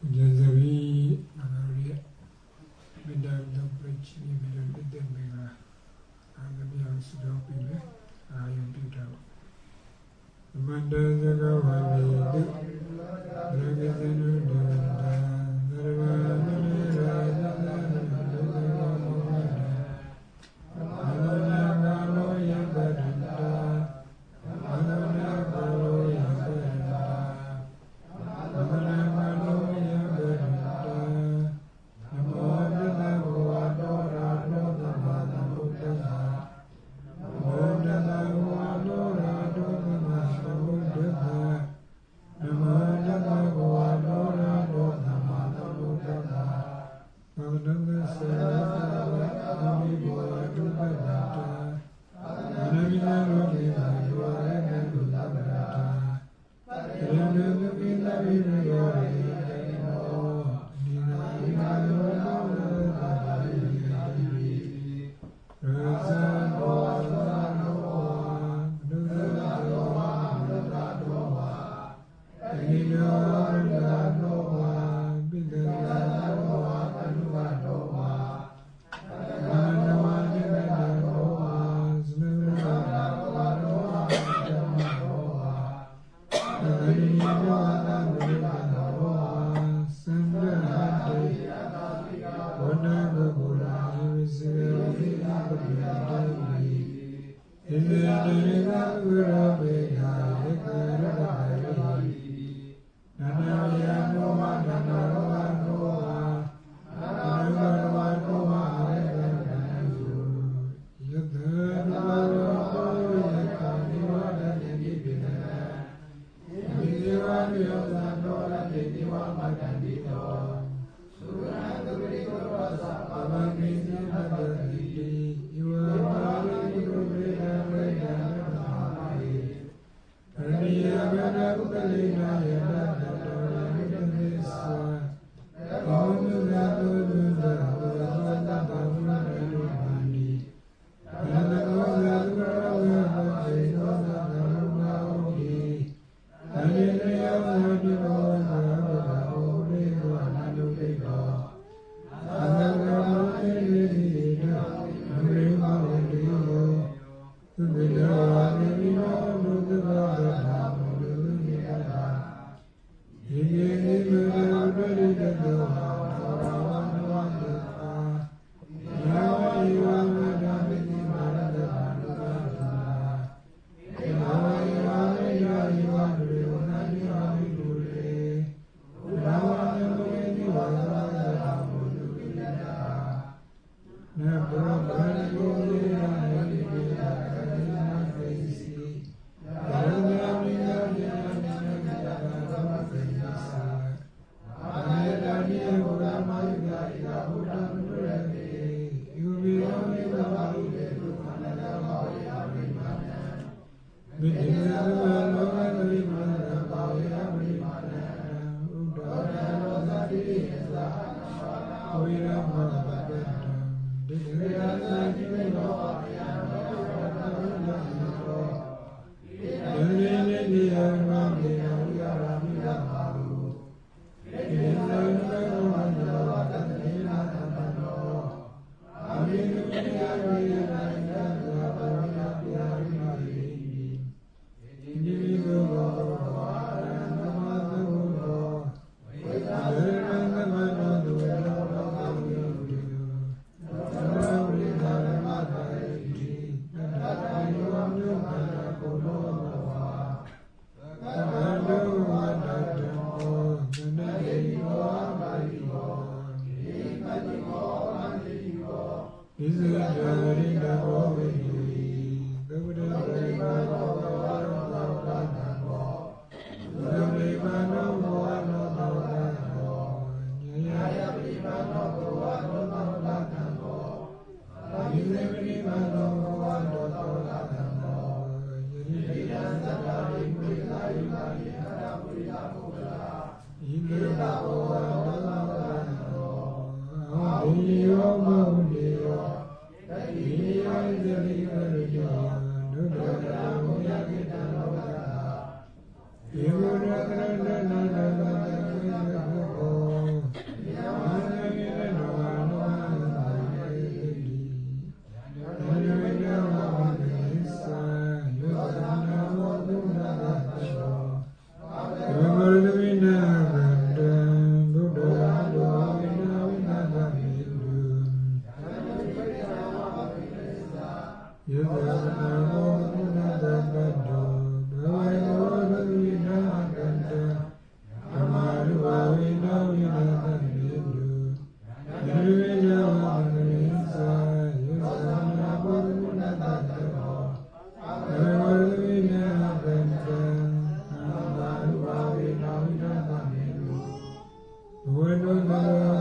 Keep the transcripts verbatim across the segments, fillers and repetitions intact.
Jazari Nagaria Medal the Bridge Middle with the Mega and the Bian Sudopi, I am Peter. Manda Zagawani, Ragazanu, Yo Bueno, no,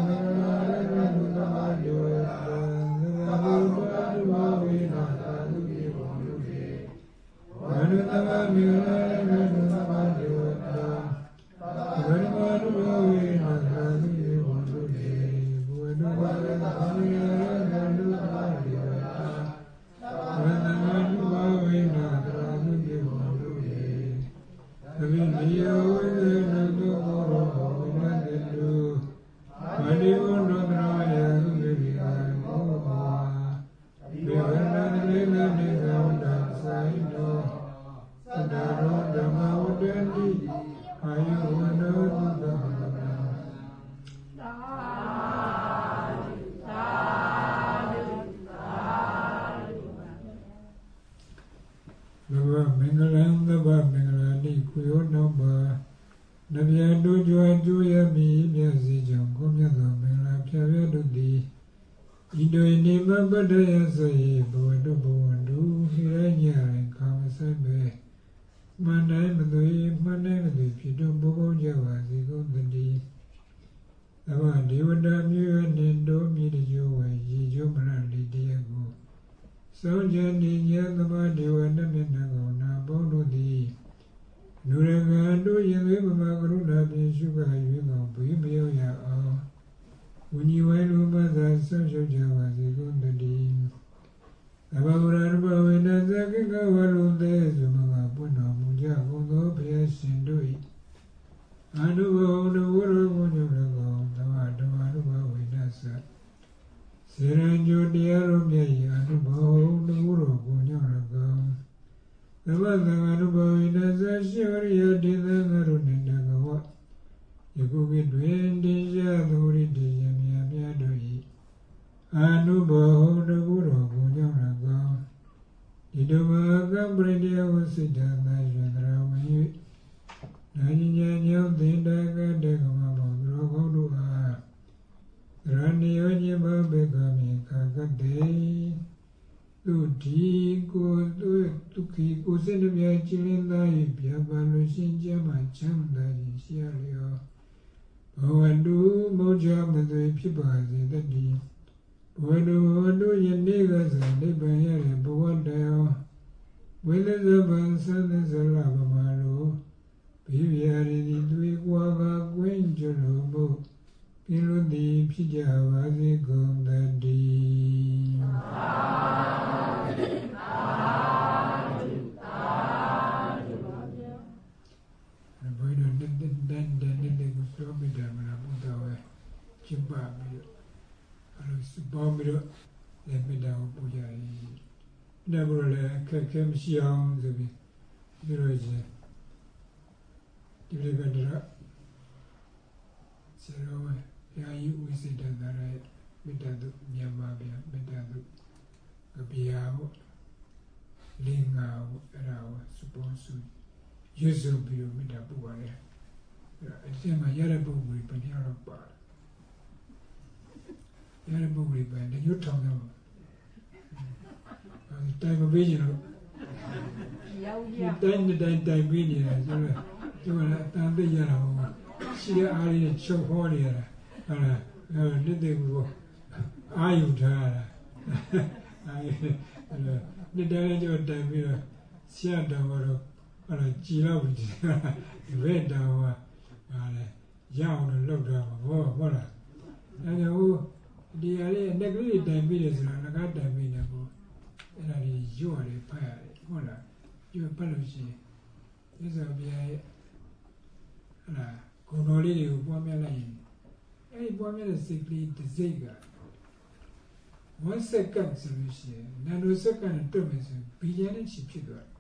one second solution, nanosecond termination, billion chip.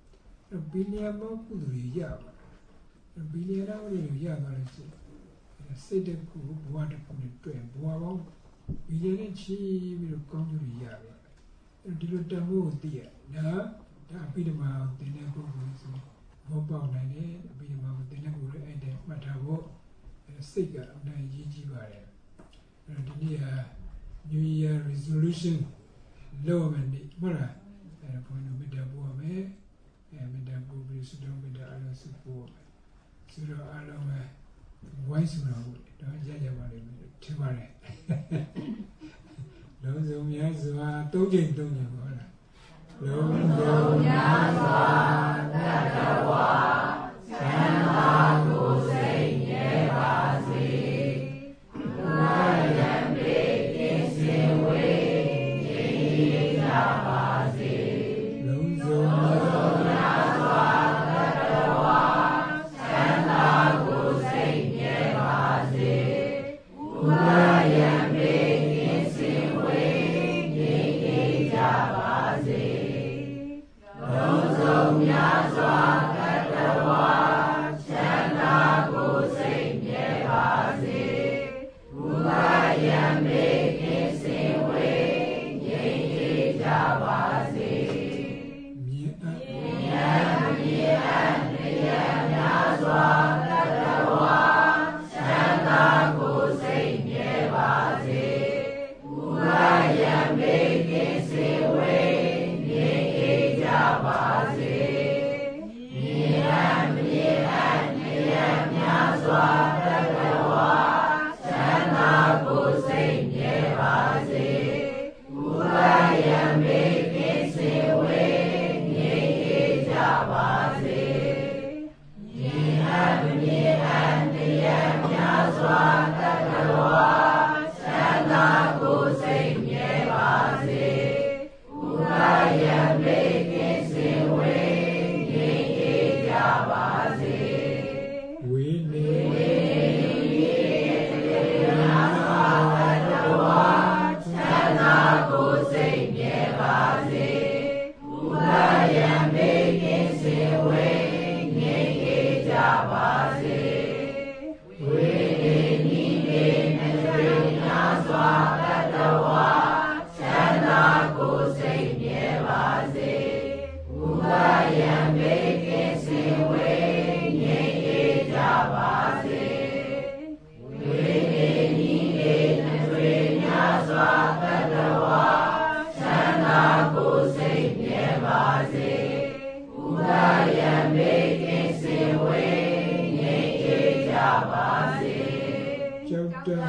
A billion more could be yab. A billion hour yab. A city could water from the train, wow, billion chip will come to the yab. A little move dear. Now, that be the mouth, the never was about nine, a bit of the never and the matter a cigar of nine G G barrier. And New Year resolution, low and the Mora, and a point of the boy, and the boobies don't be the other support. So, I don't know why so don't judge about it. သုံးချိန်သုံးချိန်ပေါ့လားလုံးစုံများစွာတတဝါချမ်းသာကိုယ်စိတ်မြဲပါစေဘုရားယံပေကင်းစင်ဝေးငြိမ်းရကြပါစေလုံးစုံများစွာတတဝါချမ်းသာကိုယ်စိတ်မြဲပါစေဘုရားယံပေကင်းစင်ဝေးငြိမ်းရကြပါစေလုံးစုံများစွာတတဝါချမ်းသာကိုယ်စိတ်မြဲပါစေဘုရားယံပေကင်းစင်ဝေးငြိမ်းရကြပါစေမြေအပ်မြေအပ်မြေအပ်တရားများစွာတတဝါချမ်းသာကိုယ်စိတ်မြဲပါစေဘုရားယံပေကင်းစင်ဝေးငြိမ်းရကြပါစေမြေအပ်မြေအပ်တရားများစွာတတဝါချမ်းသာကိုယ်စိတ်မြဲပါစေဘုရားယံပေကင်းစင်ဝေးငြိမ်းရကြပါစေမြေအပ်မြေအပ်တရားများစွာတတဝါချမ်းသာကိုယ်စိတ်မြဲပါစေဘုရားယံပေကင်းစင်ဝေးငြိမ်းရကြပါစေဝိနေဝိနေများစွာတတဝါချမ်းသာကိုယ်စိတ်မြဲပါစေဘုရားယံပေကင်းစင်ဝေးငြိမ်းရကြပါစေဝိနေနိနေနှတွေများစွာတတဝါချမ်းသာကိုယ်စိတ်မြဲပါစေဘုရားယံပေကင်းစင်ဝေးငြိမ်းရကြပါစေဝိနေနိနေနှတွေများစွာတတဝါချမ်းသာကိုယ်စိတ်မြဲပါစေဘုရားယံပေကင်းစင်ဝေးငြိမ်းရကြပါစေကျောက်တံ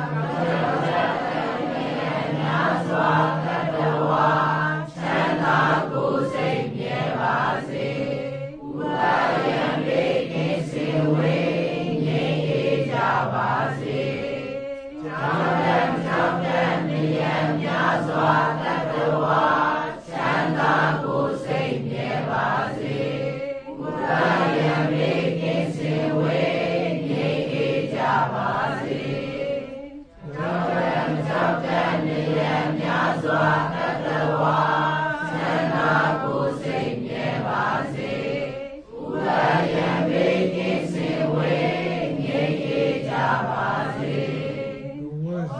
များစွာတတဝါချမ်းသာကိုယ်စိတ်မြဲပါစေဘုရားယံပေကင်းစင်ဝေးငြိမ်းရကြပါစေကျောက်တံကျောက်တံနေရများစွာတတဝါချမ်းသာကိုယ်စိတ်မြဲပါစေဘုရားယံပေကင်းစင်ဝေးငြိမ်းရကြပါစေကျောက်တံကျောက်တံနေရများစွာတတဝါချမ်းသာကိုယ်စိတ်မြဲပါစေဘုရားယံပေကင်းစင်ဝေးငြိမ်းရကြပါစေဘုဝ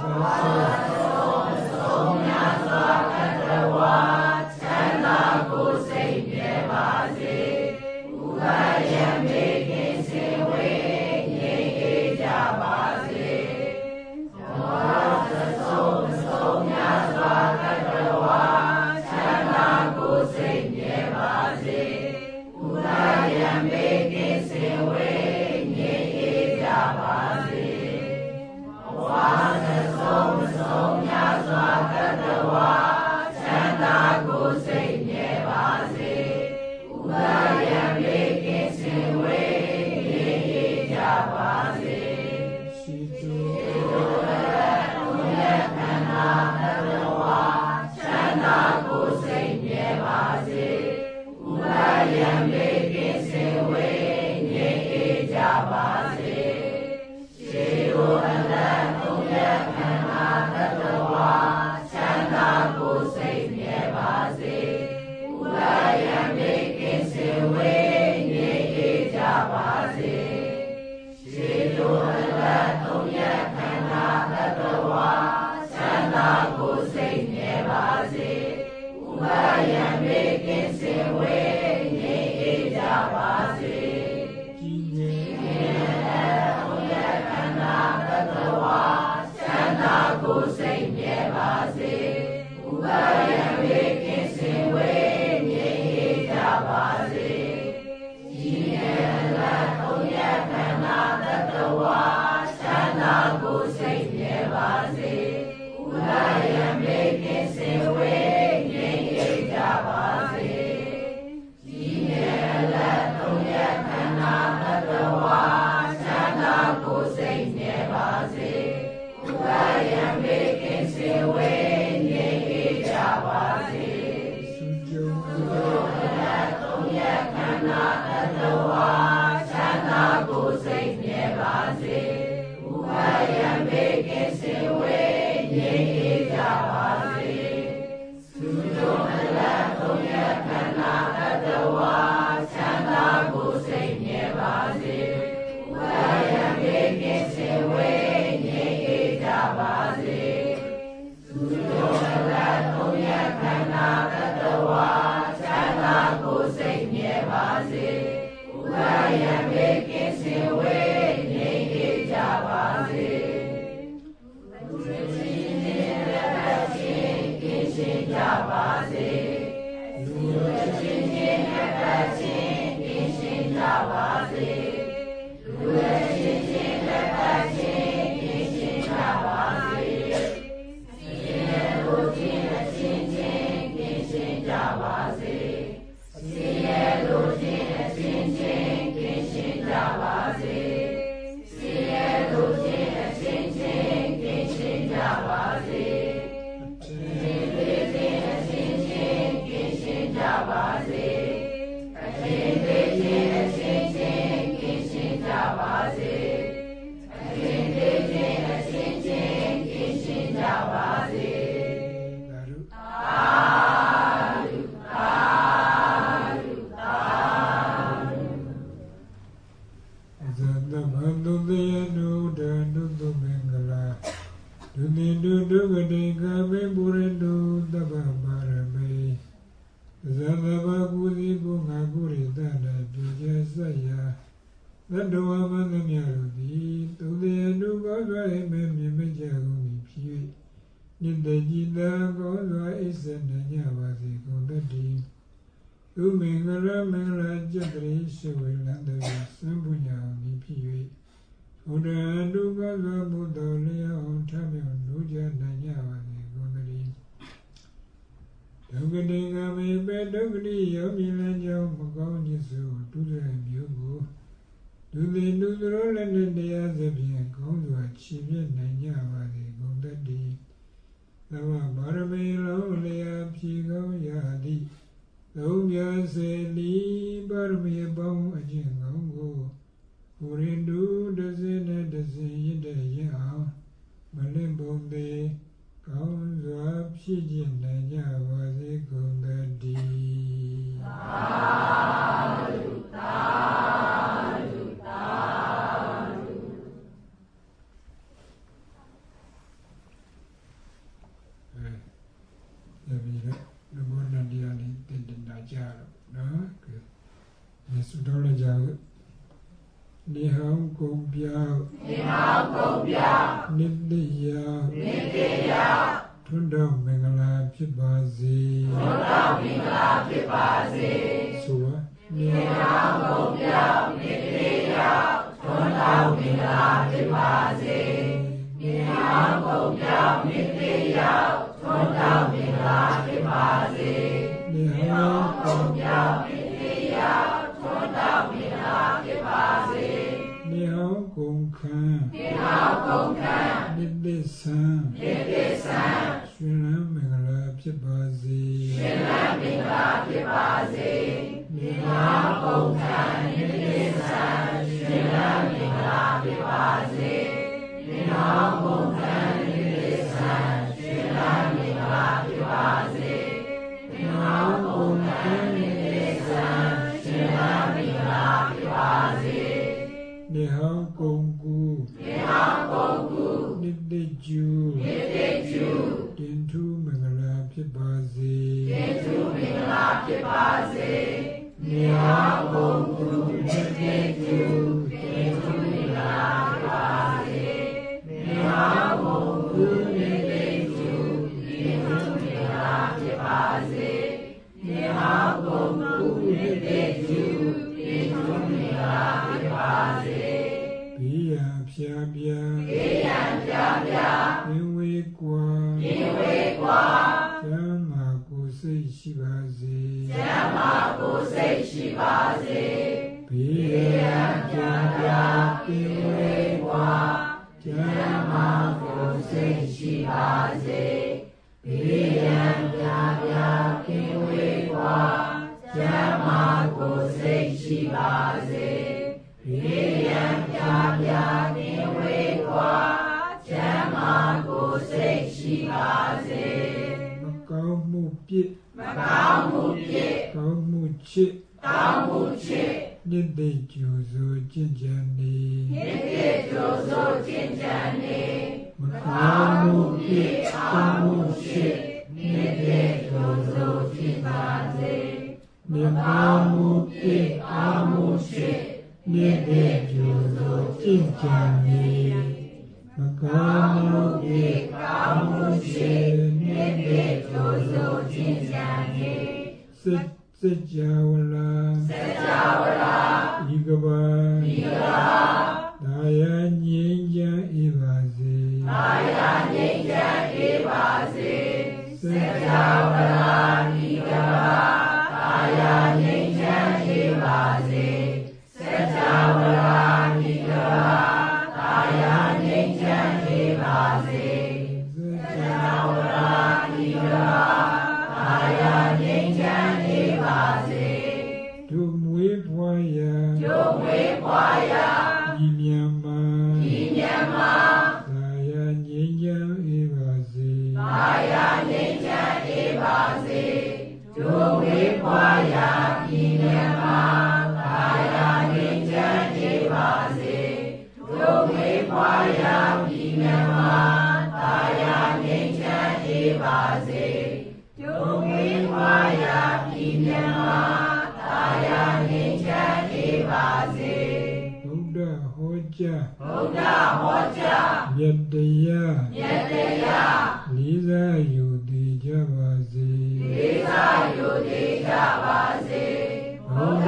Dunidu dugade kame burendu daba marame Zadaba kuzi kunga kuri dada duja saya Dadwa manamyarudi Tude duga zwa eme mime jaguni piwe Nida jida kozwa isena nyawazi kondadi Umengara mengara jadri shewe landavi sambunya ni piwe Uda duga zwa budolea ontame onduja nanyawazi kondadi Dugade kame be dugadi yomilan jaw magaw jisu Dudra myogo Dude dudro lende deya zabien kondwa chibye nanyawazi kondadi Lava barame lao lea pigaw yadi Lobya se li barme bang ajingango Urindu dazene dazi yede ya Malembonde kaunzwa pshijin nanya wazi kundadi Taru, taru, taru Zabira Nagorna diani tenden najaro, no? Nesudole jago. Ni hao kong piao. Ni hao kong piao. Nidde yao. Nidde yao. Thundao mingala phibazi. Thundao mingala phibazi. Suwa. Ni hao kong piao. Nidde yao. Thundao mingala phibazi. Ni hao kong piao. Nidde yao. Thundao mingala phibazi. Ni hao kong piao. Nidde yao. Thundao mingala phibazi. Ni hao kong khan. Ni hao kong khan. Nidde san. Nidde san. Shrilam mingala phibazi. Shrilam mingala phibazi. Ni hao kong khan. Nidde san. Shrilam mingala phibazi. Ni hao kong khan. Nidde san. Shrilam mingala phibazi. Ni hao kong khan. Nidde san. Shrilam mingala phibazi. Ni hao kong gu. Ni hao kong gu. Nidde ju. Nidde ju. Dintu mingala phibazi. Dintu mingala phibazi. Ni hao kong gu. Nidde ju. Dintu mingala phibazi. Ni hao kong gu. Nidde ju. Dintu mingala phibazi. Ni hao kong gu. Nidde ju. Dintu mingala phibazi. Biya pya pya. Biya pya pya. Inwe kwa. Inwe kwa. Yama kusei shibazi. Yama kusei shibazi. Biya pya pya. Inwe kwa. Yama kusei shibazi. Biya pya pya. Inwe kwa. Yama kusei shibazi. Biya pya pya. Inwe kwa. Yama kusei shibazi. Macau mu pied. Macau mu pied. Cao mu chit. Cao mu chit. Nidde jozo jinjani. Nidde jozo jinjani. Macau mu pied. Cao mu chit. Nidde jozo jinjani. Macau mu pied. Cao mu chit. Nidde jozo jinjani. Macau mu pied. Cao mu chit. Nidde jozo jinjani. Sit Sajawala. Sajawala. Igaba. Igaba. Daya nyenya ibazi. Daya nyenya ibazi. Sajawala. Igaba. Daya nyenya ibazi. Sajawala. Igaba. Daya nyenya ibazi. Sajawala. Igaba. Daya nyenya ibazi. Tumwe pwaya. Tumwe pwaya. Yinyama. Yinyama. Daya nyenya ibazi. Daya nyenya ibazi.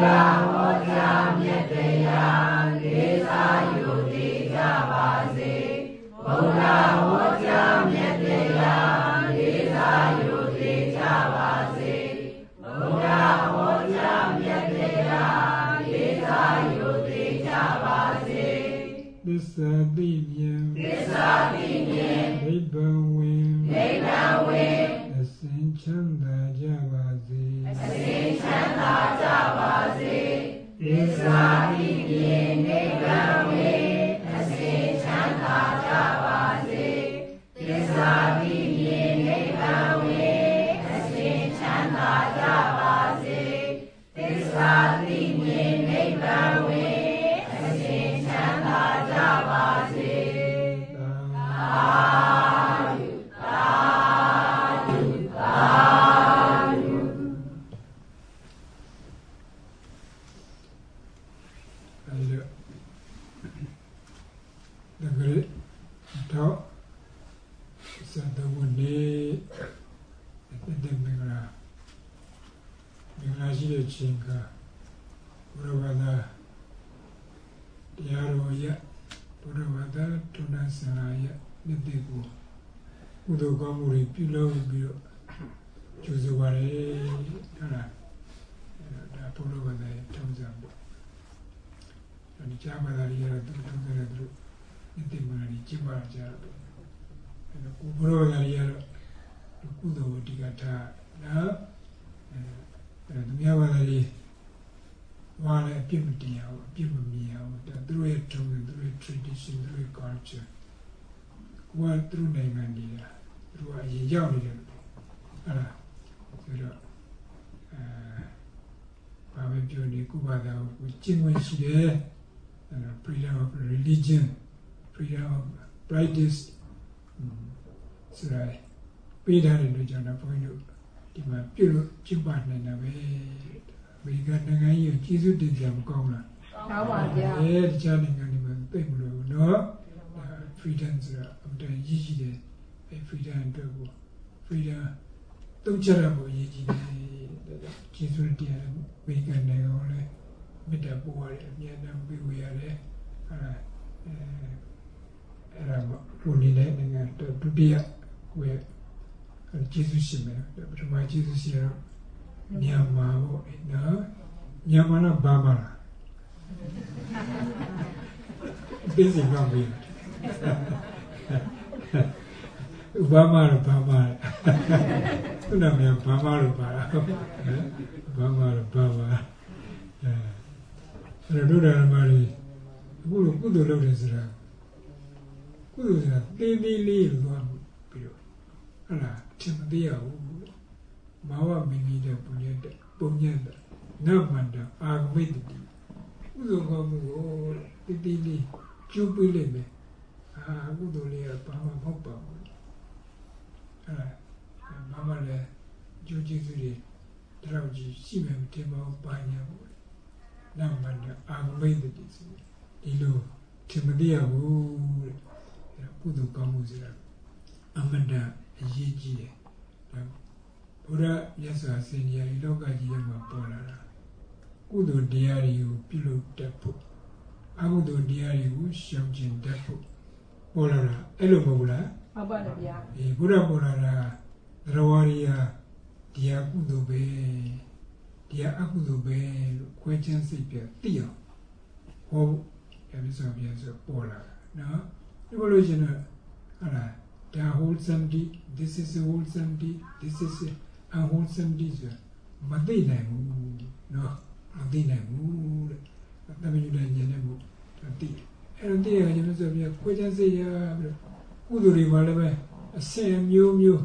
tradition through culture ကိုယ်ကသူ့နိုင်ငံနေတာသူတို့ကအရင်ရောက်နေတယ်ဟုတ်လားဆိုတော့အဲဘာပဲပြောနေကိုယ်ဘာသာကိုကျင့်ဝင်ရှိတယ် freedom of religion freedom of practice ဆိုတော့ပေးထားတဲ့လူကြောင့်တော့ဘုန်းကြီးတို့ဒီမှာပြုလို့ကျင့်ပနိုင်တာပဲအမေရိကန်နိုင်ငံကြီးကိုကျေးဇူးတင်ကြမကောင်းလားကောင်းပါဗျာအဲတခြားနိုင်ငံတွေမှာသိမလို့နော် freedom ဆိုတာအမှန်တန်ရည်ရှိတယ်အဲ freedom အတွက်ကို freedom တုံးချရဖို့ရည်ကြည်တယ်ကျေးဇူးတင်အမေရိကန်နိုင်ငံကိုလည်းမေတ္တာပို့ရတယ်အမြဲတမ်းပေးဝေရတယ်အဲဒါအဲအဲ့ဒါကိုနေတဲ့နိုင်ငံဒုတိယကိုကျေးဇူးရှင်မယ်ပထမကျေးဇူးရှင်တော့မြန်မာပေါ့နော်မြန်မာကဘာမှလားဒီစီကဘယ်ဘာမှတော့ဘာမှသူနာမည်ဘာမှတော့ပါလားဘာမှတော့ဘာမှအဲအဲ့တော့ဒုရမကြီးအခုလိုကုသိုလ်လုပ်တယ်ဆိုတာကုသိုလ်ဆိုတာတေးသေးလေးလို့ပြောပြီးတော့ဟုတ်လားသင်မသိရဘူးမာဝမင်းကြီးတဲ့ပုညတ်ပုံညတ်နမန္တအာဂမိတ္တိကုသိုလ်ကောင်းမှုကိုတေးသေးလေးကျုပ်ပေးလိုက်မယ်အာကုသိုလ်လေးကဘာမှမဟုတ်ပါဘူးအဲ့ဒါဘာမှလည်းကျိုးကျေးဇူးတွေတောက်ကြီးရှိမယ်မတင်ပါဘူးပါညာဘူးနမန္တအာဂမိတ္တိဆိုဒီလိုသင်မသိရဘူးတဲ့ကုသိုလ်ကောင်းမှုဆိုတာအမှန်တန်အရေးကြီးတယ်ဘုရားမြတ်စွာဘုရားဒီလောကကြီးထဲမှာပေါ်လာတာကုသိုလ်တရားတွေကိုပြုလုပ်တတ်ဖို့အကုသိုလ်တရားတွေကိုရှောင်ကျဉ်တတ်ဖို့ပေါ်လာတာအဲ့လိုမဟုတ်လားဟုတ်ပါတယ်ဗျာဒီဘုရားပေါ်လာတာသရဝရိယတရားကုသိုလ်ပဲတရားအကုသိုလ်ပဲလို့ခွဲခြားစိတ်ပြသိအောင်ဟောမြတ်စွာဘုရားဆိုပေါ်လာတာနော်ဒီလိုလို့ရှင်တော့ဟာလားThe wholesome deed, this is a wholesome deed, this is a unwholesome deed. မသိနိုင်ဘူးနော်မသိနိုင်ဘူးတဲ့တမန်ကျန်ညနေဘူးသိအဲ့တော့သိရရင်ဆိုပြခွေးချစိတ်ရပြီးကုသိုလ်တွေမှာလည်းပဲအဆင့်မျိုးမျိုး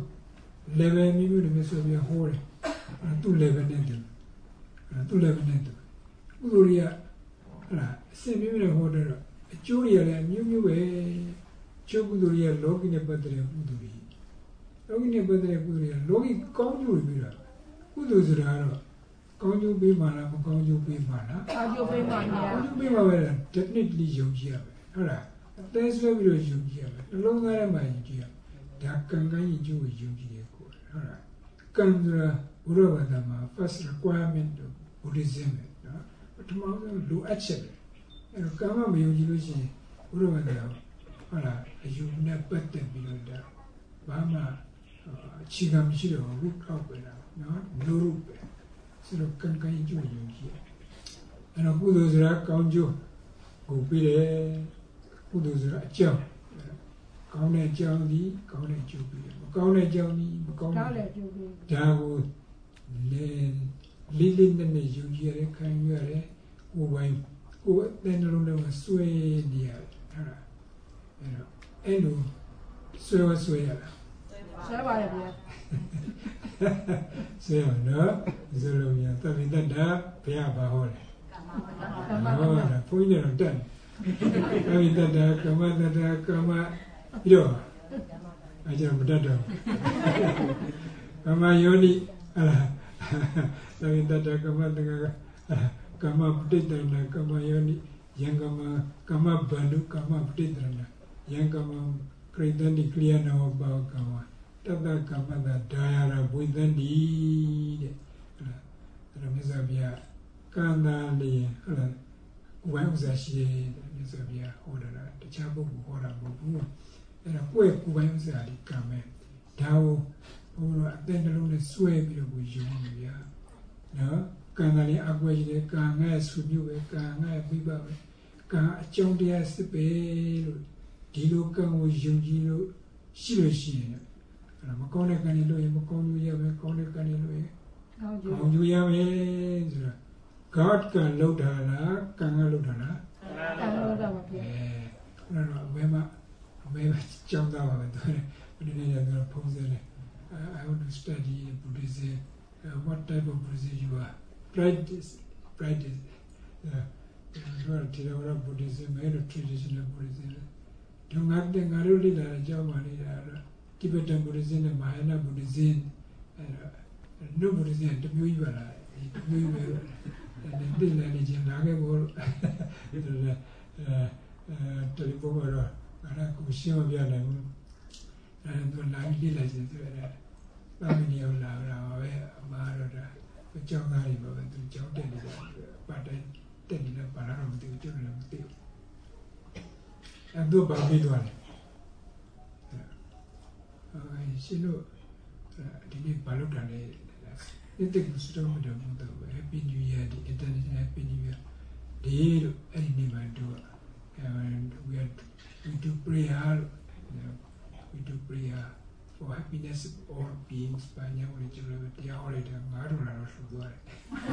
level မျိုးမျိုးတွေဆိုပြဟောတယ်သူ level နဲ့တူသူ level နဲ့တူကုသိုလ်တွေကဟလာအဆင့်မျိုးမျိုးဟောတယ်တော့အကျိုးတွေလည်းမျိုးမျိုးပဲကျုပ်ကုသိုလ်ရလောကီနဲ့ပတ်သက်တဲ့ကုသိုလ်တွေလောကီနဲ့ပတ်သက်တဲ့ကုသိုလ်ရလောကီကောင်းကျိုးတွေပြီးတာကုသိုလ်ဆိုတာကတော့ကောင်းကျိုးပေးမှလားမကောင်းကျိုးပေးမှလားကောင်းကျိုးပေးမှလားကောင်းကျိုးပေးမှပဲ definitely ယုံကြည်ရမယ်ဟုတ်လားအသေးဆွဲပြီးတော့ယုံကြည်ရမယ်နှလုံးသားထဲမှာယုံကြည်ရဒါကံကံရင်ကျိုးကိုယုံကြည်ရကိုဟုတ်လားကံဆိုတာဘုရားဘာသာမှာ first requirement of Buddhism နော်ထမောင်းလိုအပ်ချက်ပဲအဲ့တော့ကာမမယုံကြည်လို့ရှိရင်ဘုရားဝန်တော်ဟုတ်လားအယူနဲ့ပတ်သက်ပြီးတော့ဒါဘာမှအခြေခံမရှိတော့ဘူးထောက်ပဲလားနော်လူရုပ်ပဲဆိုတော့ကံကံကြွယုံကြည်အဲ့တော့ကုသိုလ်ဆိုတာကောင်းကျိုးကိုပြီးတယ်ကုသိုလ်ဆိုတာအကြောင်းကောင်းတဲ့အကြောင်းဒီကောင်းတဲ့အကျိုးပြီးတယ်မကောင်းတဲ့အကြောင်းဒီမကောင်းတဲ့အကျိုးပြီးဒါကိုလေလေးလေးနဲ့နဲ့ယူကြရဲခံရရဲကိုယ်ပိုင်ကိုယ်အတဲ့နှလုံးထဲမှာဆွဲနေရတယ်ဟုတ်လားအဲ့တော့အဲ့လိုဆွဲဆွဲရတာဆွဲပါရဲ့ဗျာဆွဲရနော်ဇလုံးရသဗ္ဗတ္တဘုရားဘာဟောလဲကမ္မဟောတာဘုန်းကြီးတို့တက်သဗ္ဗတ္တကမ္မတ္တကမ္မပြီးတော့အကျမတတ်တော့ကမ္မယောနိဟလားသဗ္ဗတ္တကမ္မတကကမ္မပဋိတရဏကမ္မယောနိယံကမ္မကမ္မဘန္ဓုကမ္မပဋိတရဏယံကမ္မကရိတန္တိကလျာဏဝဘောကမ္မတတ္တကမ္မတဒါယရဝိသန္တိတဲ့ဟုတ်လားအဲ့တော့မြတ်စွာဘုရားကံသာလေးဟုတ်လားဝိုင်းဥစ္စာရှိတယ်မြတ်စွာဘုရားဟောတာတခြားပုဂ္ဂိုလ်ဟောတာမဟုတ်ဘူးအဲ့တော့ကိုယ့်ကိုယ်ပိုင်ဥစ္စာလေးကံမဲ့ဒါကိုဘုရားအတဲ့နှလုံးနဲ့စွဲပြီးတော့ကိုယုံနေရနော်ကံကလေးအကွက်ကြီးတယ်ကံငဲ့ဆူမျိုးပဲကံငဲ့ပြီးပါပဲကံအကြောင်းတရားစစ်ပဲလို့ဒီလိုကံကိုယုံကြည်လို့ရှိလို့ရှိရင်အဲ့မကောင်းတဲ့ကံတွေလို့ရင်မကောင်းလို့ရမယ်ကောင်းတဲ့ကံတွေလို့ရင်ကောင်းကျိုးရမယ်ဆိုတော့ God ကလောက်တာလားကံကလောက်တာလားကံလောက်တာပါဗျာအဲ့တော့ဘယ်မှာဘယ်မှာကြောင်းသားပါပဲသူကဒီနေ့ကတော့ဖုန်းစဲတယ် I want to study Buddhism uh, what type of Buddhism you are practice practice uh, you are Theravada Buddhism or traditional Buddhism ဒီငါတဲ့ငါတို့လေ့လာအကြောင်းပါလေဒါတော့ Tibetan Buddhism နဲ့ Mahayana Buddhism အဲ့တော့ no Buddhism တမျိုးကြီးပါလားဒီတမျိုးပဲအဲ့ဒီလေ့လာနေခြင်းလာခဲ့ဖို့အဲ့ဒါလည်းအဲတယ်လီဖုန်းကတော့အဲ့ဒါကိုရှင်းမပြနိုင်ဘူးအဲ့ဒါလာလေ့လာခြင်းဆိုရတာတာမီနီယောလာတာပဲအမှားတော့ဒါအကြောင်းသားတွေပဲသူကြောင်းတက်နေတာပတ်တိုင်းတက်နေတာဘာလို့မသိဘူးကျွတ်လည်းမသိဘူးအဲ့တော့ဘာဖြစ်သွားလဲအဲရှင်းလို့ဒီနေ့ဘာလို့တာလဲဒီတက်ကိုစတော့မတော့ဘူးတော့ Happy New Year ဒီ International Happy New Year ဒီလိုအဲ့ဒီနေ့မှာတော့ and we are we do prayer you know, we do prayer for happiness of all beings ဘာညာဝင်ကြလို့တရားဟောလိုက်တယ်ငါတို့လာတော့ဆိုသွားတယ်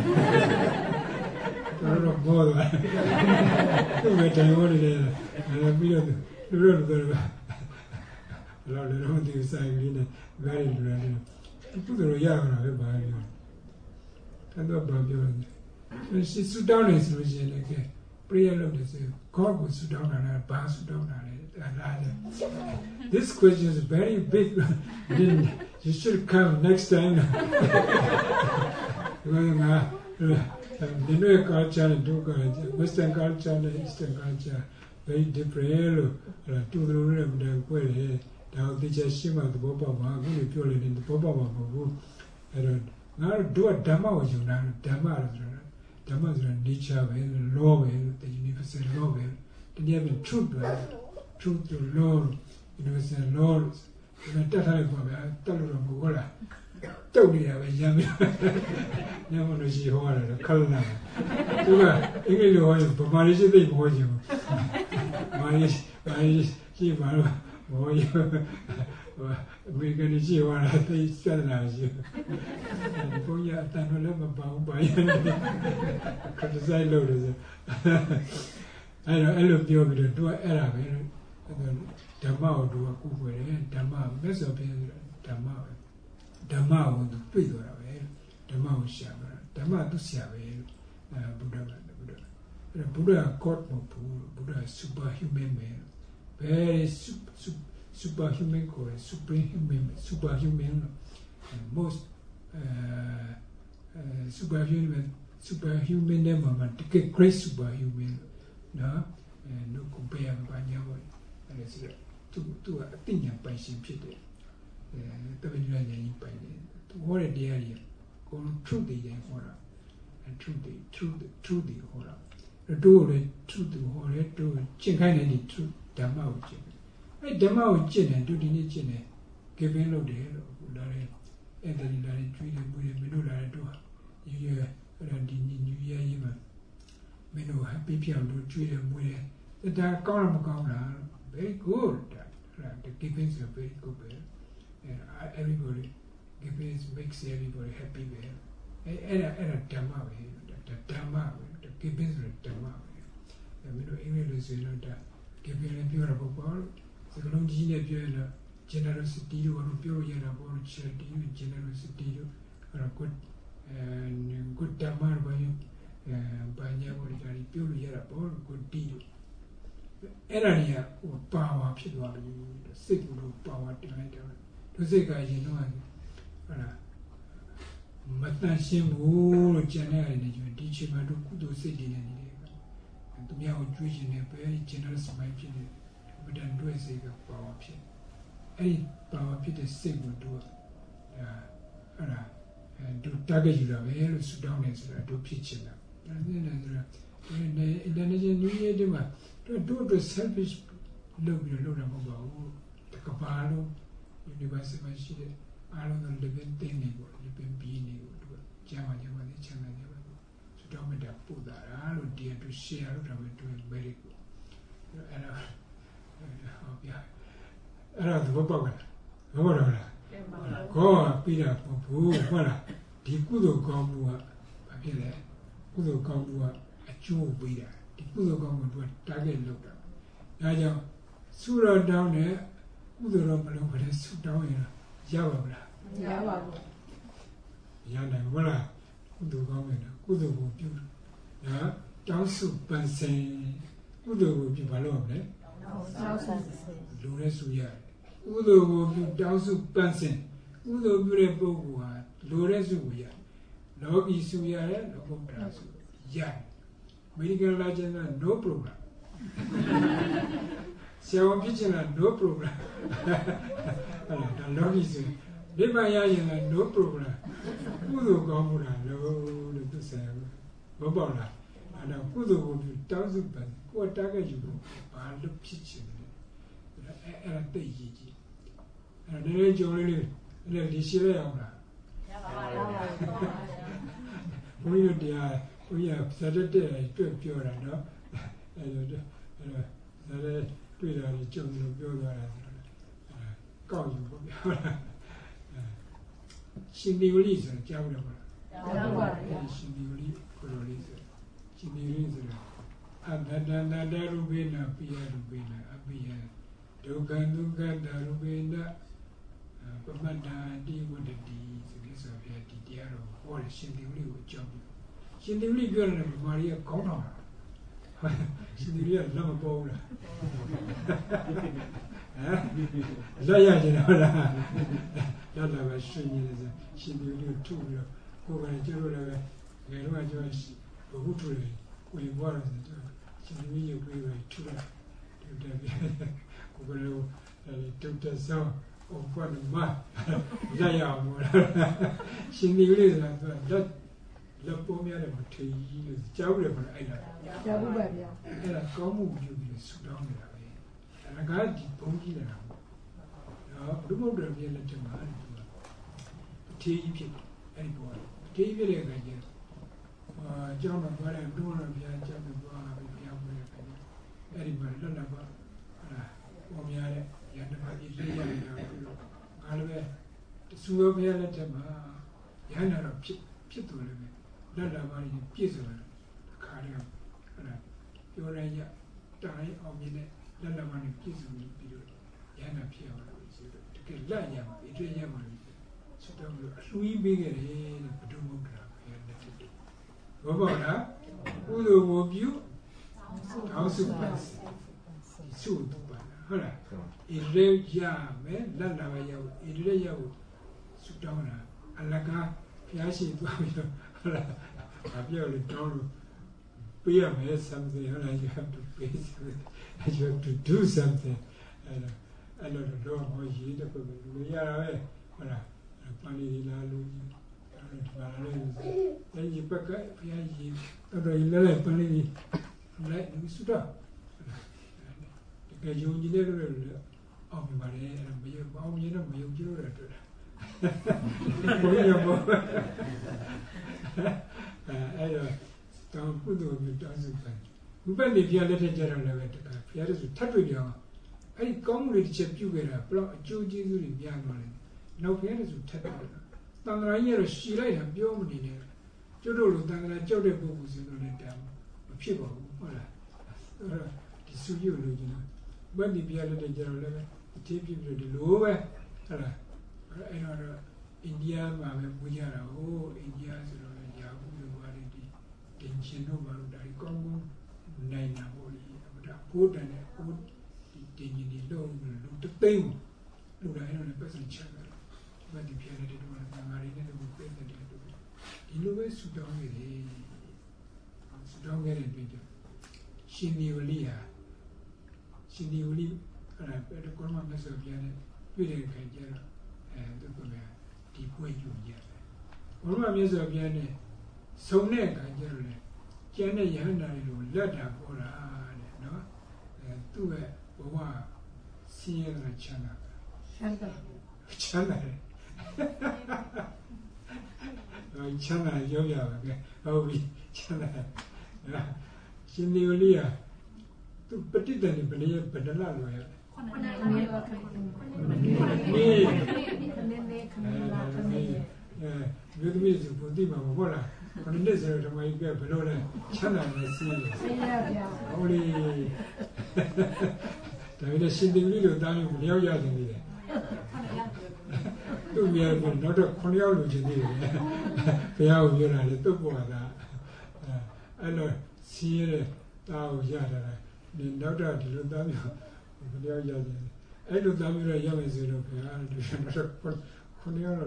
တော်တော်ဘောသွားသူ့ပဲတိုင်ဟောနေတယ်အဲ့ပြီးတော့လူတို့တို့တော့လောလောလောဒီဆိုင်လေးနဲ့ဗားရီလူရတယ်သူတို့ရအောင်ပဲဘာလို့အဲ့တော့ဘာပြောလဲစီစူတောင်းနေဆိုလို့ရှိရင်လည်း prayer လုပ်တယ်ဆို God ကိုစူတောင်းတာလည်းဘာစူတောင်းတာလဲအဲ့ဒါလေ This question is very big then you should come next time ဘာလဲငါဒီနေ့ culture နဲ့ do culture Western culture နဲ့ Eastern culture very different လို့အဲ့တူတူနဲ့မတန်ခွဲတယ်ဒါကိုသိချင်ရှင်းမှသဘောပေါက်မှာအခုပြောနေတယ်သဘောပေါက်မှာမဟုတ်ဘူးအဲ့တော့ငါတို့ဓမ္မကိုယူတာဓမ္မလို့ဆိုတာဓမ္မဆိုတာ nature ပဲ law ပဲ the universal law ပဲတကယ်ပဲ truth ပဲ truth to law universal law ဒါတက်ထားလိုက်ပါဗျာတက်လို့တော့မဟုတ်လားတုတ်နေတာပဲရမ်းပြီညမလို့ရှိဟောရတယ်ခက်လာသူကအင်္ဂလိပ်လိုဟောရင်ဗမာလေးရှိသိမဟောချင်ဘူးမာလေးမာလေးရှိပါတော့ဘောရအမေရိကန်ကြီးဟောတာသိစက်လာရှိဒီဘုရားအတန်လည်းမပေါဘူးပါရင်ခက်ဆိုင်လို့လို့အဲ့တော့အဲ့လိုပြောပြီးတော့သူကအဲ့ဒါပဲဓမ္မကိုသူကကူွယ်တယ်ဓမ္မမြတ်စွာဘုရားဓမ္မပဲဓမ္မကိုသူတွေ့သွားတာပဲဓမ္မကိုရှာတာဓမ္မသူရှာပဲအဲဘုရားကဘုရားအဲ့ဘုရား God မဟုတ်ဘူးဘုရား super human man very super superhuman ကို supreme human superhuman most uh, uh, superhuman superhuman နဲ့မှာတကယ် great superhuman နော်အဲ no compare ဘာညာပေါ့အဲ့ဒါဆိုတော့သူသူကအသိဉာဏ်ပိုင်ရှင်ဖြစ်တယ်အဲတပည့်ဉာဏ်ကြီးပိုင်တယ်သူဟောတဲ့တရားကြီးကို truth တွေဟောတာ and truth the truth the truth the hold up. The door the truth the hold it to chin kind of the truth Dhamma which I Dhamma which chin and do the chin giving load the hell and then I treat them with a middle I do you hear around the new year even. Menu happy people to treat them with it. The dark column very good. The givings are very good. And everybody givings makes everybody happy. And a Dhamma way, the Dhamma way, the givings are Dhamma way. And we know English is not that giving a beautiful ball. The long generosity or pure about charity, generosity or a good and good Dhamma by you. Banyamori pure Yarabor, good deal. Erania or power up to the signal power to enter. To say, guys, you know, Matanshim, who generally teach him how to do city and to be our Jewish in a very generous mind, but then do a say power up. Any power pit is signal to and to target you, very Sudan to pitch it. And then in the New Year, to do the selfish look, you know, about the Capalo, University, I don't know, living thing, living being, Jama, Jama, Chana, to dominate put that. I don't dare to share it with very good. And I don't know about it. Go, Peter, Popo, Walla, Dikudo Gomua, Papilla. Kudo Gomua, a Jew Bida, the Kudo Gomu to a target look up. Now, Sura down there, Kudo Romano, but it's down in Java. Yana, Walla, Kudo Gomina, Kudo will be. Now, down soup and say, Kudo will be balone. Loresuya. Kudo will be down soup and say, Kudo will be a boa, Loresuya. Logi Suya, no Trasu. Yeah. Medical legend, no program. Seven kitchen, no program. The Logi Suya. Libayana, no program. Kudo Gomura, no, to say, Bobola. And a Kudo will be thousand but what target you go, and the kitchen. And a day. And then you only let the Shira. We are we have Saturday to pure and no, and the Twitter children of Yoga calling Cindy Release and Java. Cindy Release. Cindy Release. And then that Rubina, Pia Rubina, Abia, Dogan, Dugan, Rubina, Pamada, D with the D, this of the Diaro, or Cindy Lee would jump. Cindy Lee girl and Maria Connor. Cindy Lee love a bowl. Zaya, you know, not have a string, Cindy Lee too, go and do it. I know I just go to it. We were Cindy Lee, you agree with two. Took the song of one month. Zaya, Cindy Lee, that. The Pomia to use Jawra Island. And a common you Sudan. And I got the Pongi now. The more of the little man. Tea pit, any boy. Tea very again. John of what I'm doing of the John of Yammer. Anybody, none of Pomia, Yanama, Alve, the Suovia letter, Yana of Pit to live. Not about the piece of the cardiac. You're a die of minute, not about the piece of the video. Yana Pia, to get Lanya, it is Yammer. So, we bigger in a Dumogra. Robona, who will you? House of Pass. Suit, Hola. It read Yam, Lana, it lay out. Sudana, Alaga, Piashi, Have you ever told me something and you have to face it and you have to do something? And I don't know how you do it. We are away. Funny, then you back up, you let Panini let you sit up. The Gajon general of Maria and be a bomb, you know, you do I don't put the dozen. We bend if you let a general level to have. Here is a tattoo young. I come with chip you get a block, Joe Jesus in young. No parents would tattoo. Tangrania, she lay him, Germany. Jodo, Tangra, Jodo books in the town. A people, the Suyu, you know. When if you let a general level, take you to the lower. I know India, Bujara, oh, India, Yahoo, the Chino, the Congo, Nina, but a good and a good thing in the low, look the thing. Look, I know the person channel, but if you had it on the marina, would pay the day. You know, Sudan, Sudan, get it. She knew Leah. She knew Lee, and I better call my myself, Janet, we didn't get her. And the deep way you get. One of my years of Janet, so neck, I generally. Janet Yana, let her go on, no? And do it, Boa, see a channel. Channel. Channel, Yoga, oh, we channel. She knew Leah. But it didn't believe, but the lawyer. With me to put him on water. On the desert, my girl, below the channel, I see. Only the sitting little down with your yard in there. Two years, not a corneal, which is there. Piao, you're a little boy. I know, see it, thou yada. The doctor looked down you. I looked down your young as you know, Cornell,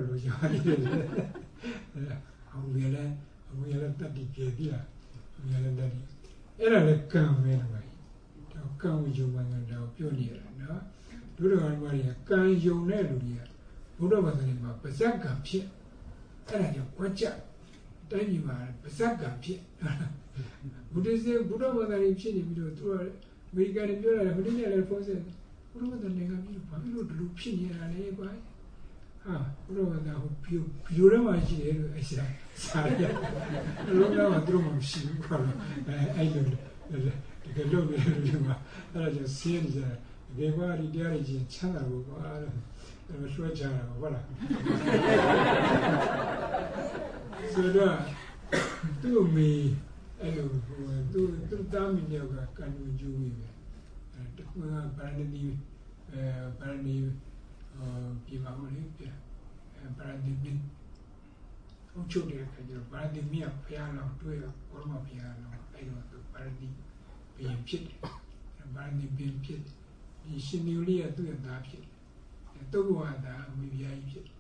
we are we are that decay. We are that. Era come anyway. Come with you, my pioneer. No, do the one where you can't you never hear. Buddha was the name of Pasaka Pit. And I don't watch out. Then you are Pasaka Pit. Buddha said, Buddha was a chilling to we got a girl who didn't have a Buddha was the name of you, Pamelo, Lupin, and a boy. Ah, Buddha was now pure magic. I said, sorry. I don't know a drum of sheep. I don't the Gallow, I just see that they were the garage in China. I was sure China. So, to me, I don't do damn in yoga, can you do it? Apparently, apparently, Pima Olympia, apparently, Uchudia, apparently, me a piano, to a former piano, I don't know, apparently, being pit, apparently, being pit. She knew Leah doing that pit. And Togoada, maybe I pit.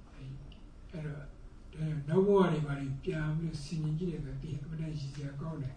No more anybody, I'm singing here that the evidence is your corner.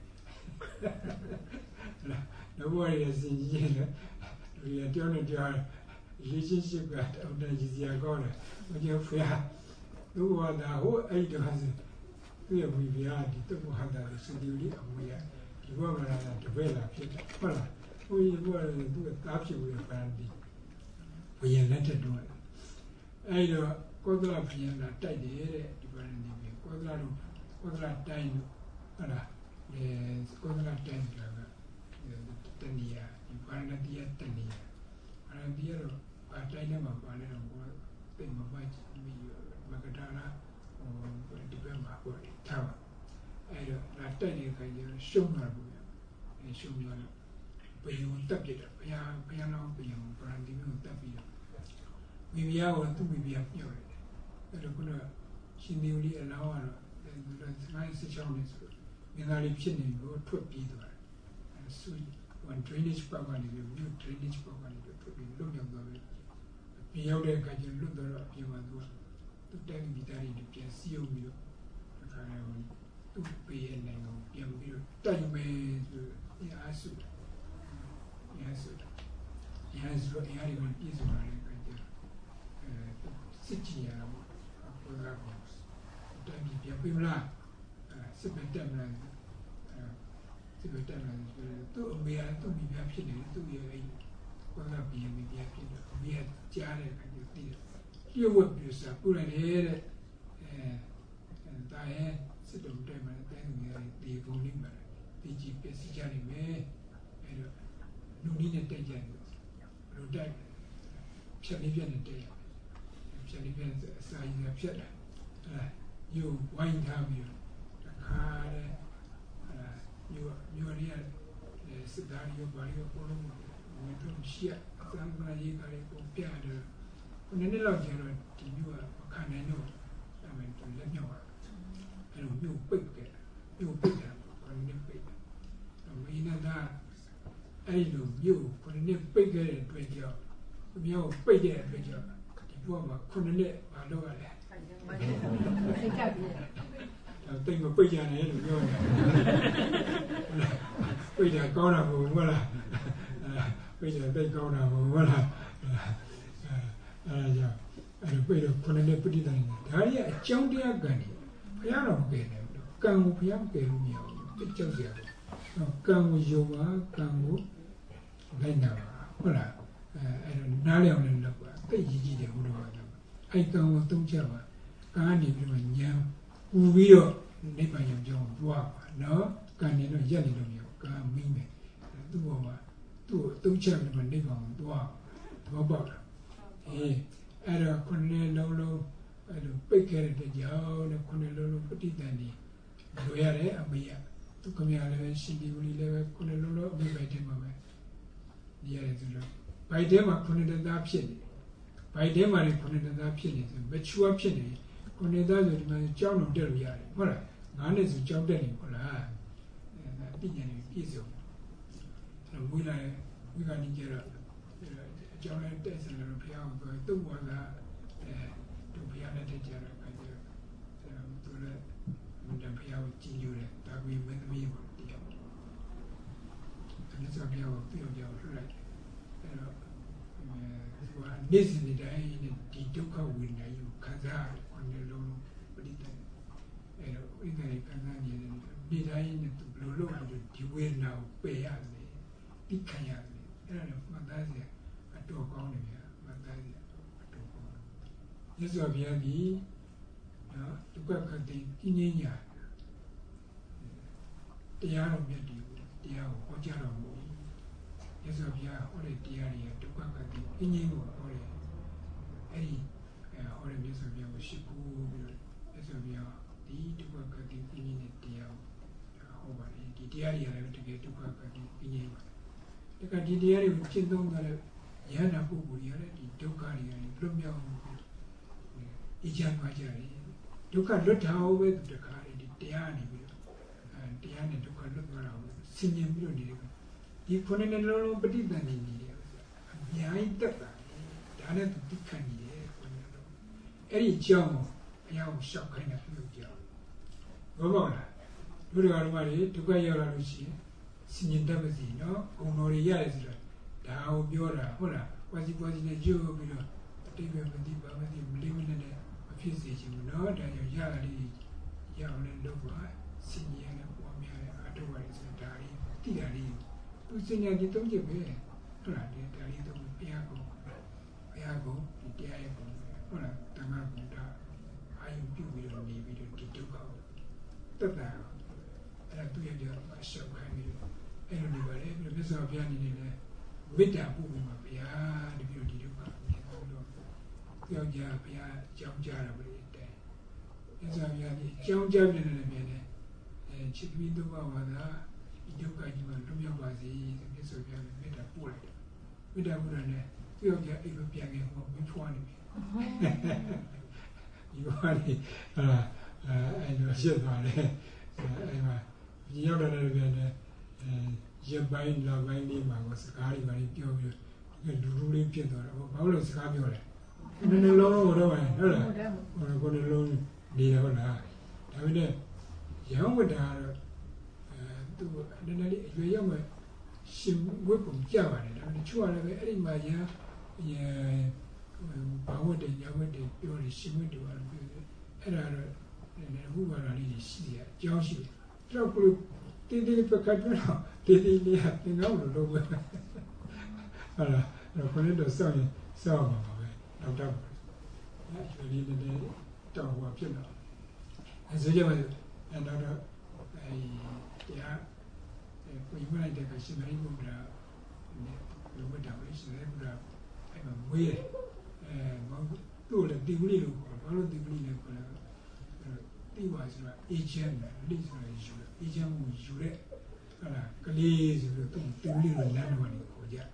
No worry, as in here, we are turning to our relationship at evidence is your corner. When you're free, no one, the whole eight of us, we are with the art, the Mohada, the Sudili, and we are the woman at the Vela. We were to do it after we apparently. We are let it do it. I know, Kodla Piana, tidy. Kodla, Kodla time, yes, Kodla time, ten year, you find a dear ten year. And a dear, but I never found a thing of white, Magadana, or December, or Tower. I don't tell you, I show my boy, and show me, but you won't tap it up, piano, piano, brandy, tap it up. We are to be up here. She knew an hour, and nice challenge. When I live in go to a Peter and sweet one drainage program, new drainage program to be looked at the Pioda can look at you to tell me that you can see you to pay and you tell me to answer. Yes, yes, what you had even is one. Sitting here, တိုင်းပြည်ပြန်ပြေးမလားစစ်ပဲတက်မလားစစ်ပဲတက်မလားသူ့အမေကသူ့မိဖုရားဖြစ်နေတယ်သူ့ရဲ့အဲ့ဘာသာပြည်မိဖုရားဖြစ်တယ်အမေကကြားတဲ့အခါကျသိတယ်လျှို့ဝှက်ပြီးစားပူလိုက်တယ်တဲ့အဲဒါရဲ့စစ်တုံးတက်မှာတိုင်းသူများဒီဘုံလေးမှာဒီကြည့်ပြစီကြနေမယ်အဲ့တော့လူနည်းနဲ့တက်ကြတယ်လူတက်ဖြတ်လေးပြတ်နေတက်ဖြတ်လေးပြတ်အစာရည်ဖြတ်တာအဲယူဝိုင်းထားပြီးတခါတဲ့အဲယူယူရီရစစ်သားယူပါရီကိုလုံးဝင်တော့ရှိရအစမ်းမရေးကြတယ်ပုံပြတယ်နည်းနည်းလောက်ကျတော့ဒီမျိုးကခံနိုင်တော့အဲ့မဲ့လက်မြောက်အဲ့လိုမျိုးပိတ်ခဲ့မျိုးပိတ်တယ်ခொနည်းပိတ်တယ်မင်းနာအဲ့လိုမျိုးခொနည်းပိတ်ခဲ့တဲ့အတွက်ကြောင့်မျိုးပိတ်တဲ့အတွက်ကြောင့်ဒီဘဝမှာခொနည်းမလုပ်ရလဲစိတ်ကပ်ပြီးတော့တိတ်မပိတ်ကြနဲ့လို့ပြောတယ်ပိတ်ကြကောင်းတာမဟုတ်ဘူးလားပိတ်ကြတိတ်ကောင်းတာမဟုတ်ဘူးလားအဲဒါကြောင့်အဲ့လိုပိတ်တော့ခொနည်းပဋိသန္ဓေဒါရီအကြောင်းတရားကံနေဘုရားတော်မကယ်နိုင်ဘူးကံကိုဘုရားမကယ်လို့မရဘူးတိတ်ကြောက်ကြတယ်ကံကိုယုံပါကံကိုလိုက်နာပါဟုတ်လားအဲအဲ့တော့နားလည်အောင်လည်းလုပ်ပါတိတ်ရည်ကြည်တယ်ဘုရားကအဲ့ကံကိုသုံးချက်ပါကံကနေပြီးတော့ဉာဏ်ပူပြီးတော့နိဗ္ဗာန်ရောက်ကြောင်းသွားပါနော်ကံနေတော့ရက်နေလို့မရဘူးကံမင်းမယ်သူ့ဘောမှာသူ့သုံးချက်နဲ့နိဗ္ဗာန်ကိုသွားတော့ပေါ့လားအေးအဲ့တော့ခုနှစ်လုံးလုံးအဲ့လိုပိတ်ခဲ့တဲ့ကြောင့်နဲ့ခုနှစ်လုံးလုံးပဋိသန္ဓေလိုရတယ်အမေကသူကမြလည်းရှင်ဒီဝလီလည်းပဲခုနှစ်လုံးလုံးအမေပဲတင်ပါပဲဒီရတယ်ဆိုတော့ဘိုက်ထဲမှာခုနှစ်သားဖြစ်နေဘိုက်ထဲမှာလည်းခုနှစ်သားဖြစ်နေဆိုမချူအဖြစ်နေခုနှစ်သားဆိုဒီမှာကြောင်းတော့တက်လို့ရတယ်ဟုတ်လားငါးနှစ်ဆိုကြောင်းတက်နေဟုတ်လားအဲဒါပညာနဲ့ပြည့်စုံတယ်ဝိလာဝိကနေကြတော့အကြောင်းနဲ့တက်စလို့ဘုရားကိုသူ့ဘောကအဲသူဘုရားနဲ့တက်ကြတော့အဲသူလည်းဘုရားဘုရားကိုကြည်ညိုတယ်ဒါပေမဲ့မင်းသမီးကိုတရားအဲ့ဒါဆိုဘုရားကိုပြောကြအောင်လှလိုက်အဲ့တော့သူကနေ့စဉ်တိုင်းဒီဒုက္ခဝိညာဉ်ကိုခံစားရတယ်ခொနည်းလုံးပဋိသန္ဓေအဲ့တော့ဝိညာဉ်ခံစားနေတယ်နေ့တိုင်းနဲ့သူဘယ်လိုလုပ်အောင်ဒီဝေဒနာကိုပယ်ရတယ်ပြီးခံရတယ်အဲ့ဒါလည်းမှတ်သားစရာအတော်ကောင်းတယ်ဗျာမှတ်သားစရာအတော်ကောင်းတယ်မြတ်စွာဘုရားဒီနော်ဒုက္ခခတိပြင်းငြိမ်းညာတရားတော်မြတ်ဒီတရားကိုဟောကြားတော်မူမြတ်စွာဘုရားဟောတဲ့တရားတွေဒုက္ခခတိပြင်းငြိမ်းကိုဟောတယ်အဲ့ဒီဟောတဲ့မြတ်စွာဘုရားကိုရှိခိုးပြီးတော့မြတ်စွာဘုရားဒီဒုက္ခခတိပြင်းငြိမ်းတဲ့တရားကိုဟောပါတယ်ဒီတရားတွေလည်းတကယ်ဒုက္ခခတိပြင်းငြိမ်းပါတယ်ဒါကဒီတရားတွေကိုကျင့်သုံးကြတဲ့ယန္တာပုဂ္ဂိုလ်တွေလည်းဒီဒုက္ခတွေကနေလွတ်မြောက်မှုအကြံပါကြတယ်ဒုက္ခလွတ်တာဟုတ်ပဲတခါလေဒီတရားနေပြီးတော့အဲတရားနဲ့ဒုက္ခလွတ်သွားတာကိုဆင်ញင်ပြီးတော့နေတယ်ဒီခုနှစ်နှစ်လုံးလုံးပဋိသန္ဓေနေတယ်အများကြီးတက်တာဒါနဲ့သူတိခတ်နေတယ်ခုနှစ်လုံးအဲ့ဒီအကြောင်းကိုဘုရားကိုရှောက်ခိုင်းတာပြုကြအောင်ဘောပေါက်လားလူတော်တော်တွေဒုက္ခရောက်လာလို့ရှိရင်ဆင်ញင်တတ်ပါစီနော်ဂုဏ်တော်တွေရတယ်ဆိုတော့ဒါကိုပြောတာဟုတ်လားဝါစီပွားစီနဲ့ကြိုးပြီးတော့အတိတ်ပဲမသိပါမသိမလေးမလေးနဲ့ဖြစ်စေချင်ဘူးနော်ဒါကြောင့်ရရလေးရအောင်လည်းလုပ်ပါစင်ညာနဲ့ပွားများတဲ့အထောက်အပံ့ဆိုတာဒါလေးတိတာလေးသူစင်ညာဒီသုံးချက်ပဲဟုတ်လားဒီဒါလေးတော့ဘုရားကိုဘုရားကိုဒီတရားရဲ့ပုံဟုတ်လားတမန်ဘုရားအာယုပြုပြီးတော့နေပြီးတော့ဒီဒုက္ခတက်တာအဲ့ဒါသူရဲ့ကြောင့်အရှောက်ခိုင်းပြီးတော့အဲ့လိုနေပါလေပြီးတော့မြတ်စွာဘုရားနေနေလဲမေတ္တာပို့ပြီးမှဘုရားတပြီးတော့ဒီဒုက္ခမြင်တော့ကြောက်ကြဘုရားကြောင်းကြတာပဲတဲ့မြတ်စွာဘုရားဒီကြောင်းကြပြနေတယ်မြင်တယ်အဲချစ်ပြီးတော့ပါသာဒီဒုက္ခကြီးမှလွတ်မြောက်ပါစေမြတ်စွာဘုရားမေတ္တာပို့လိုက်တယ်မေတ္တာပို့တယ်နဲ့ကြောက်ကြအိမ်ကိုပြန်ခဲ့ဟောမဖွားနေပြီဒီဘာလဲအာအဲလိုဖြစ်သွားတယ်အဲမှာဒီရောက်တယ်လည်းပြန်တယ်အဲရပိုင်းလာပိုင်းလေးမှာကိုစကားတွေပါပြောပြီးလူလူလေးဖြစ်သွားတယ်ဘာလို့လဲစကားပြောလဲနည်းနည်းလုံးတော့တော့ဟုတ်လားဟုတ်လားကိုယ်လုံးနေရဟုတ်လားဒါပေမဲ့ရောင်းဝတ်တာတော့အဲသူနည်းနည်းလေးအရွယ်ရောက်မှရှင်ဝတ်ပုံကြပါတယ်ဒါပေမဲ့ချို့ရတယ်ပဲအဲ့ဒီမှာရအဲဘာဝတ်တယ်ညာဝတ်တယ်ပြောတယ်ရှင်ဝတ်တယ်ဘာလို့ပြောလဲအဲ့ဒါတော့ who were really see it. Joshi, Trouble, did they pick up? Did they have been out of the way? No, put it to some some of it. Actually, the dog was, you know. As a young another, yeah, we might take a similar move. The window is a weird, do the degree of all the degree of the was each and least each and we should let Galise to little land money.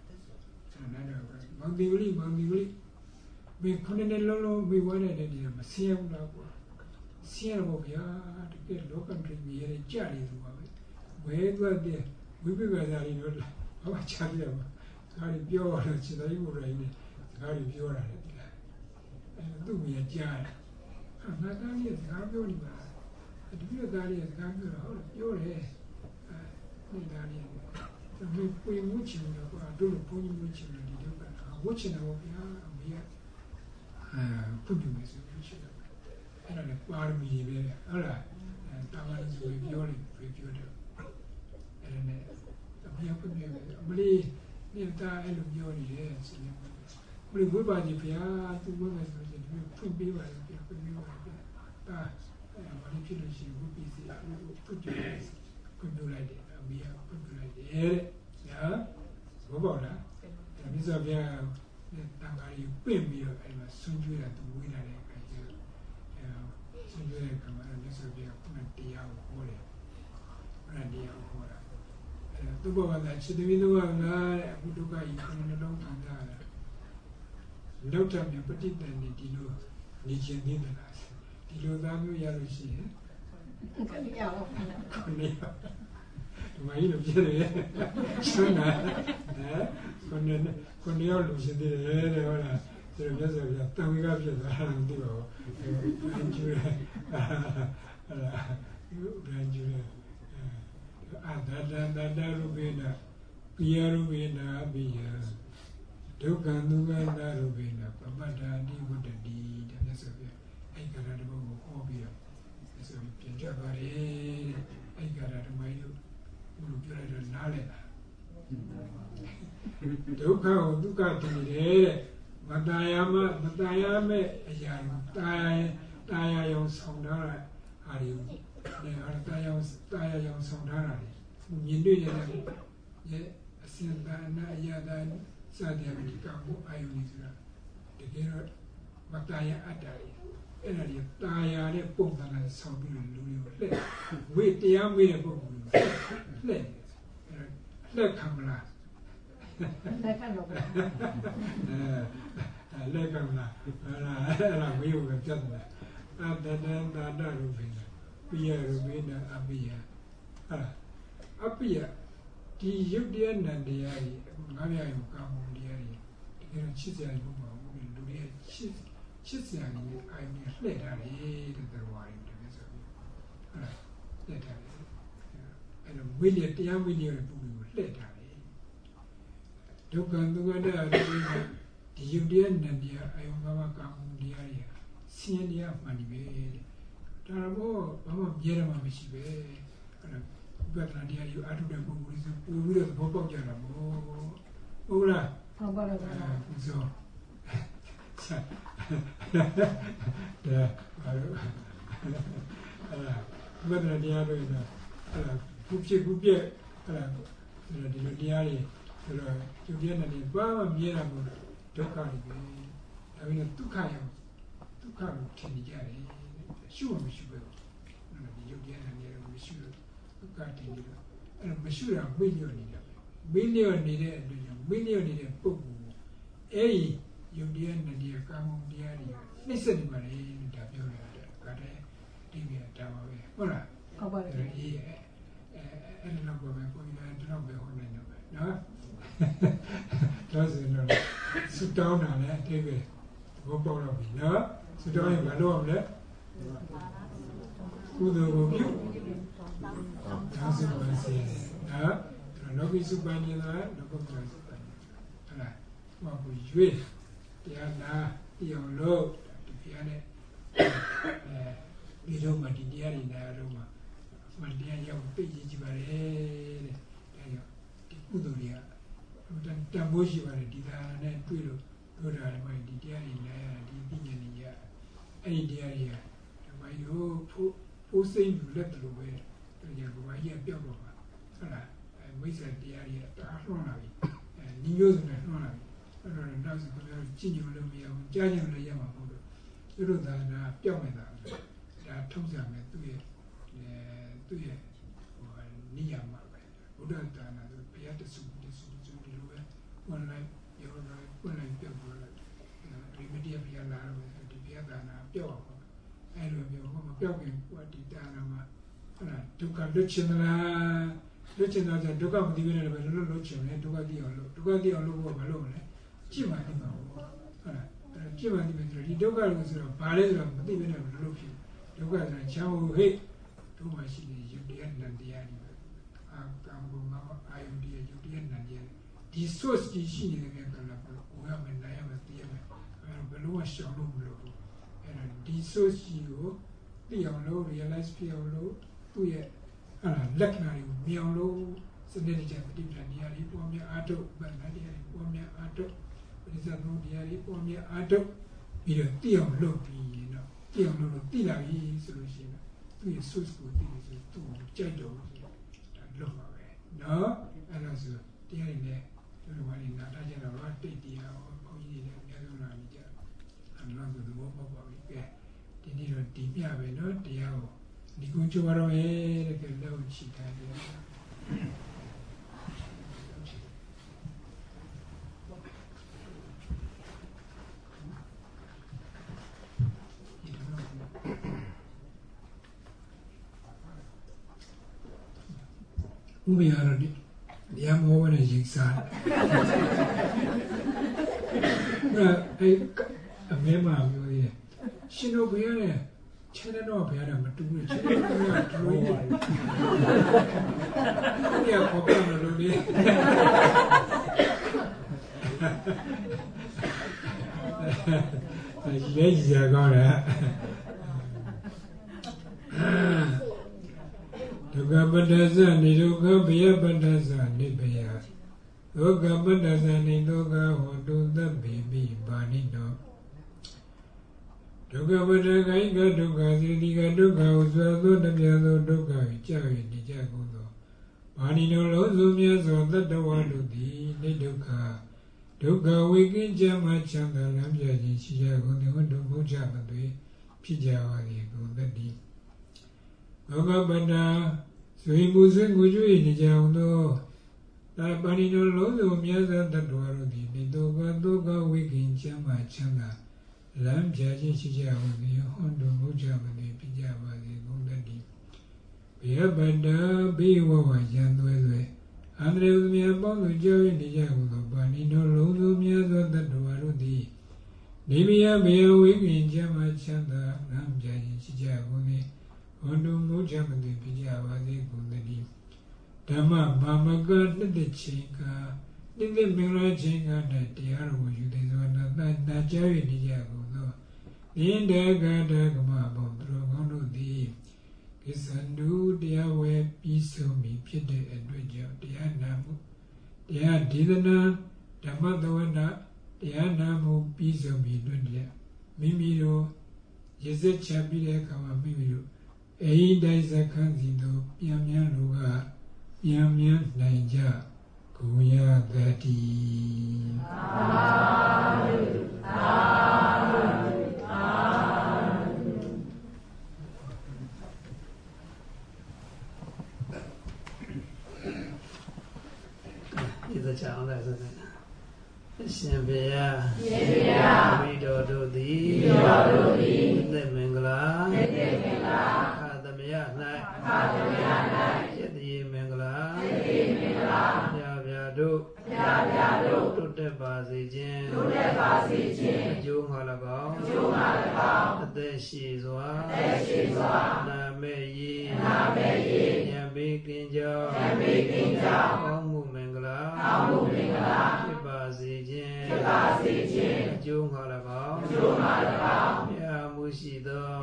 Monthly, monthly, we couldn't allow we wanted it in a same level. Sierra to get local drink here in Charlie. Where were they? We were there in our Charlie. Very pure, it's a rain, very pure. And do me a jar. I'm not only a Gabby, but the real Gary is Gabby, your hair. We watch him, I do the pony watch him, watching our beer. Put you as a picture. And a army there, all right. And Taman is reviewing, reviewed. And we have to believe. If I look your ears, we would buy the Pia to women put me like a ah, if you would be put you could do like it, and we have put you like the yeah, go about that. And Miss Avia, you pay me and soon you have to win at it. Soon you have come and Miss Avia, twenty hours, Randy hour. The boy that should be the one who do buy you from a long time. No time you put it then the Dilo, Nijian Nicholas. Dilo Damu Yarushi. My little jelly, Sona, Cornell was in the air, the rest of your tongue up your hand, and you. That Rubina, Pia Rubina, Bia, Dukan Nuganda Rubina, Pamata, Digo, the deed, and that's a bit. I got out of Obia. So you can jump at it. I got out of my Nale. Duka, Duka to the Matayama, Matayame, Taya, Taya, young Sondara, are you? Taya young Sondara. You do it, Sindana, Yadan, Sadia, Ionizra, the Gerard, Mataya Atari, and Taya, the Pump and Sabi, with the young way of let let come last. Let come last. And we will get that. And then the other Rubina, Pia Rubina, Abia. Apia, the Yudian and the Ari, Maria, you come on the Ari, the Chisan, who will do it. Chisan, I mean, let her eat the wine. Let her and a million, the young million let her eat. Dukan, Dugada, the Yudian and the Ayomama come on the area, senior money made. Tarabo, Mama Jerema Michibe. But you are to the book with the book of Jaramo. Ola, so the whether the other in a Pupi Pupi, the Diari, the Julian and the Bama Miramo, Dokari, I mean, two kind two kind of Kenny, sure, Miss Will, the Julian and the Miss and Mashura million million needed million needed book. A you didn't and dear come dear. Listen, Marie, W. Got a T V at our way. Hola, how about it? I don't know what I don't know. No, doesn't sit down on that. Take it. Go borrow me. No, sit down in my room. Who the thousand one says, ah, no be subanya, no company. What would you wish? The Anna, the low, the piano, ဒီတော့မှဒီတရားတွေနာတော့မှမှန်တရားရောက်သိကြည့်ကြပါလေတဲ့ဒါကြောင့်ဒီကုသိုလ်တွေကတန်တန်ဖိုးရှိပါတယ်ဒီသာနဲ့တွေ့လို့တို့တာလည်းမှဒီတရားတွေနာရဒီပညာတွေရအဲ့ဒီတရားတွေကဓမ္မရိုးဖို့ဖို့စိတ်လူလက်တို့ပဲတို့ကြောင့်ဘဝကြီးပြောက်တော့ပါဟုတ်လားမိစ္ဆာတရားတွေကတအားလွှမ်းလာပြီအဲညီမျိုးစုံနဲ့လွှမ်းလာပြီအဲ့တော့နောက်ဆိုတော့ကြည့်ညိုလို့မရဘူးကြားညိုလို့ရမှာမဟုတ်လို့သူတို့သာနာပြောက်နေတာဒါထုံးစံမဲ့သူ့ရဲ့အဲသူ့ရဲ့ဟိုနိယာမပဲဘုရားတာနာတို့ဘုရားတဆူတဆူတဆူဒီလိုပဲဝင်လိုက်ရောလိုက်ဝင်လိုက်ပြောက်သွားလိုက်ဒီမတရားဘုရားလာတော့ဒီဘုရားတာနာပြောက်အောင်အဲ့လိုမျိုးဟိုမပြောက်ခင်ဟိုဒီတာနာမှာဟုတ်လားဒုက္ခလွတ်ချင်လားလွတ်ချင်တော့ဒုက္ခမသိဘဲနဲ့ပဲလွတ်လွတ်ချင်တယ်ဒုက္ခသိအောင်လို့ဒုက္ခသိအောင်လို့ဘာလို့မလဲကြည့်မှသိမှာဟုတ်လားအဲ့ကြည့်မှသိမယ်ဆိုတော့ဒီဒုက္ခလို့ဆိုတော့ဘာလဲဆိုတော့မသိဘဲနဲ့လွတ်လွတ်ဖြစ်ဒုက္ခဆိုတာချမ်းဟိဟိတို့မှရှိနေရုပ်တရားနံတရားတွေပဲအာကံဘုံမှာအာယုန်တရားရုပ်တရားနံတရားဒီ source ကြီးရှိနေတဲ့ကံလားဘယ်လိုရမလဲနိုင်ရမယ်သိရမယ်အဲ့ဘယ်လိုရှောင်လို့မလို့ဘူးအဲ့ဒါဒီ source ကြီးကိုသိအောင်လို့ realize ဖြစ်အောင်လို့သူ့ရဲ့အဲ့ဒါလက္ခဏာတွေကိုမြင်အောင်လို့စနစ်တကျပฏิပဒါနေရာတွေပေါ်များအားထုတ်ဗန္ဓတရားတွေပေါ်များအားထုတ်ပရိသတ်ဘုံတရားတွေပေါ်များအားထုတ်ပြီးတော့သိအောင်လုပ်ပြီးရင်တော့သိအောင်လုပ်လို့သိလာပြီဆိုလို့ရှိရင်သူ့ရဲ့ source ကိုသိလို့ဆိုသူ့ကိုကြိုက်တော့ဆိုတော့ဒါလုပ်ပါပဲနော်အဲ့ဒါဆိုတရားတွေနဲ့ဒီလိုမှနေနာထားကြတော့တိတ်တရားဟောဘုန်းကြီးတွေလည်းအများဆုံးလာနေကြအဲ့တော့ဒီဘောပေါက်ပါပြီကဲဒီနေ့တော့ဒီပြပဲနော်တရားကိုဒီကုန်းချိုးရတော့ရဲ့တဲ့ကဲလောက်ချီထားတယ်ဥပ္ပယရတိတရားမောနဲ့ရိတ်စားအဲ့အဲ့အမေမမျိုးကြီးရှင်တို့ဘုရားနဲ့ခြေတော့ဘုရားနဲ့မတူဘူးခြေတော့ဘုရားဒလိုကြီးဘုရားပေါ်ပြမလို့လေအဲ့ဒီရကောင်းတယ်ဒုက္ခပတ္တသနိဒုက္ခဘယပတ္တသနိဘယဒုက္ခပတ္တသနိဒုက္ခဟောတုသဗ္ဗေမိပါဏိနောဒုက္ခပတ္တကိကဒုက္ခစေတိကဒုက္ခဥစွာသောတပြသောဒုက္ခကိုကြောက်၍နေကြကုန်သောပါဏိနောလုံးစုံမြတ်စွာသတ္တဝါတို့သည်နိဒုက္ခဒုက္ခဝိကင်းကြမှချမ်းသာလမ်းပြခြင်းရှိကြကုန်သည်ဟုတ်တို့ဘုရားမသွေဖြစ်ကြပါသည်ကုန်သတ္တိဒုက္ခပတ္တဆွေမှုဆွေကိုကျွေးနေကြအောင်သောတာပါဏိနောလုံးစုံမြတ်စွာသတ္တဝါတို့သည်နိဒုက္ခဒုက္ခဝိကင်းကြမှချမ်းသာလမ်းပြခြင်းရှိကြအောင်ဒီဟွန်တို့ဘုရားမသိပြကြပါစေကုန်တည်းဘေယပတ္တဘေဝဝယံသွဲသွဲအန္တရာယ်မြတ်ပေါင်းတို့ကြောင်းနေကြကုန်သောပါဏိနောလုံးစုံမြတ်သောတတ္တဝါတို့သည်နေမယဘေယဝိကင်ချမ်းမှချမ်းသာလမ်းပြခြင်းရှိကြကုန်သည်ဟွန်တို့ဘုရားမသိပြကြပါစေကုန်တည်းဓမ္မမာမကနှစ်တချင်းကနိမိတ်မင်္ဂလာချင်းက၌တရားတော်ကိုယူသည်သောနာနာကြား၍နေကြကုန်သောဣန္ဒကတကမဘုံသူတော်ကောင်းတို့သည်ကိစ္စန္တုတရားဝဲပြီးဆုံးပြီဖြစ်တဲ့အတွက်ကြောင့်တရားနာမှုတရားဒေသနာဓမ္မသဝနာတရားနာမှုပြီးဆုံးပြီလွတ်တဲ့မိမိတို့ရစ်စစ်ချပြီးတဲ့အခါမှာမိမိတို့အိမ်တိုင်းစခန်းစီတို့ပြန်ပြန်လူကပြန်ပြန်နိုင်ကြကိုရတတိသာဓုသာဓုသာဓုဒီတော့ကြောင်းလဲဆိုတဲ့ရှင်ဘုရားရှင်ဘုရားမိတော်တို့သည်မိတော်တို့သည်သစ်မင်္ဂလာသစ်မင်္ဂလာအာသမယ၌အာသမယ၌ယတိမင်္ဂလာယတိမင်္ဂလာပြာပြာတို့ပြာပြာတို့တုတ်တက်ပါစေခြင်းတုတ်တက်ပါစေခြင်းအကျိုးငါ၎င်းအကျိုးငါ၎င်းအသက်ရှိစွာအသက်ရှိစွာနာမေယီနာမေယီဉာဏ်ပေကင်းကြောင်းဉာဏ်ပေကင်းကြောင်းကောင်းမှုမင်္ဂလာကောင်းမှုမင်္ဂလာဖြစ်ပါစေခြင်းဖြစ်ပါစေခြင်းအကျိုးငါ၎င်းအကျိုးငါ၎င်းမြတ်မှုရှိသော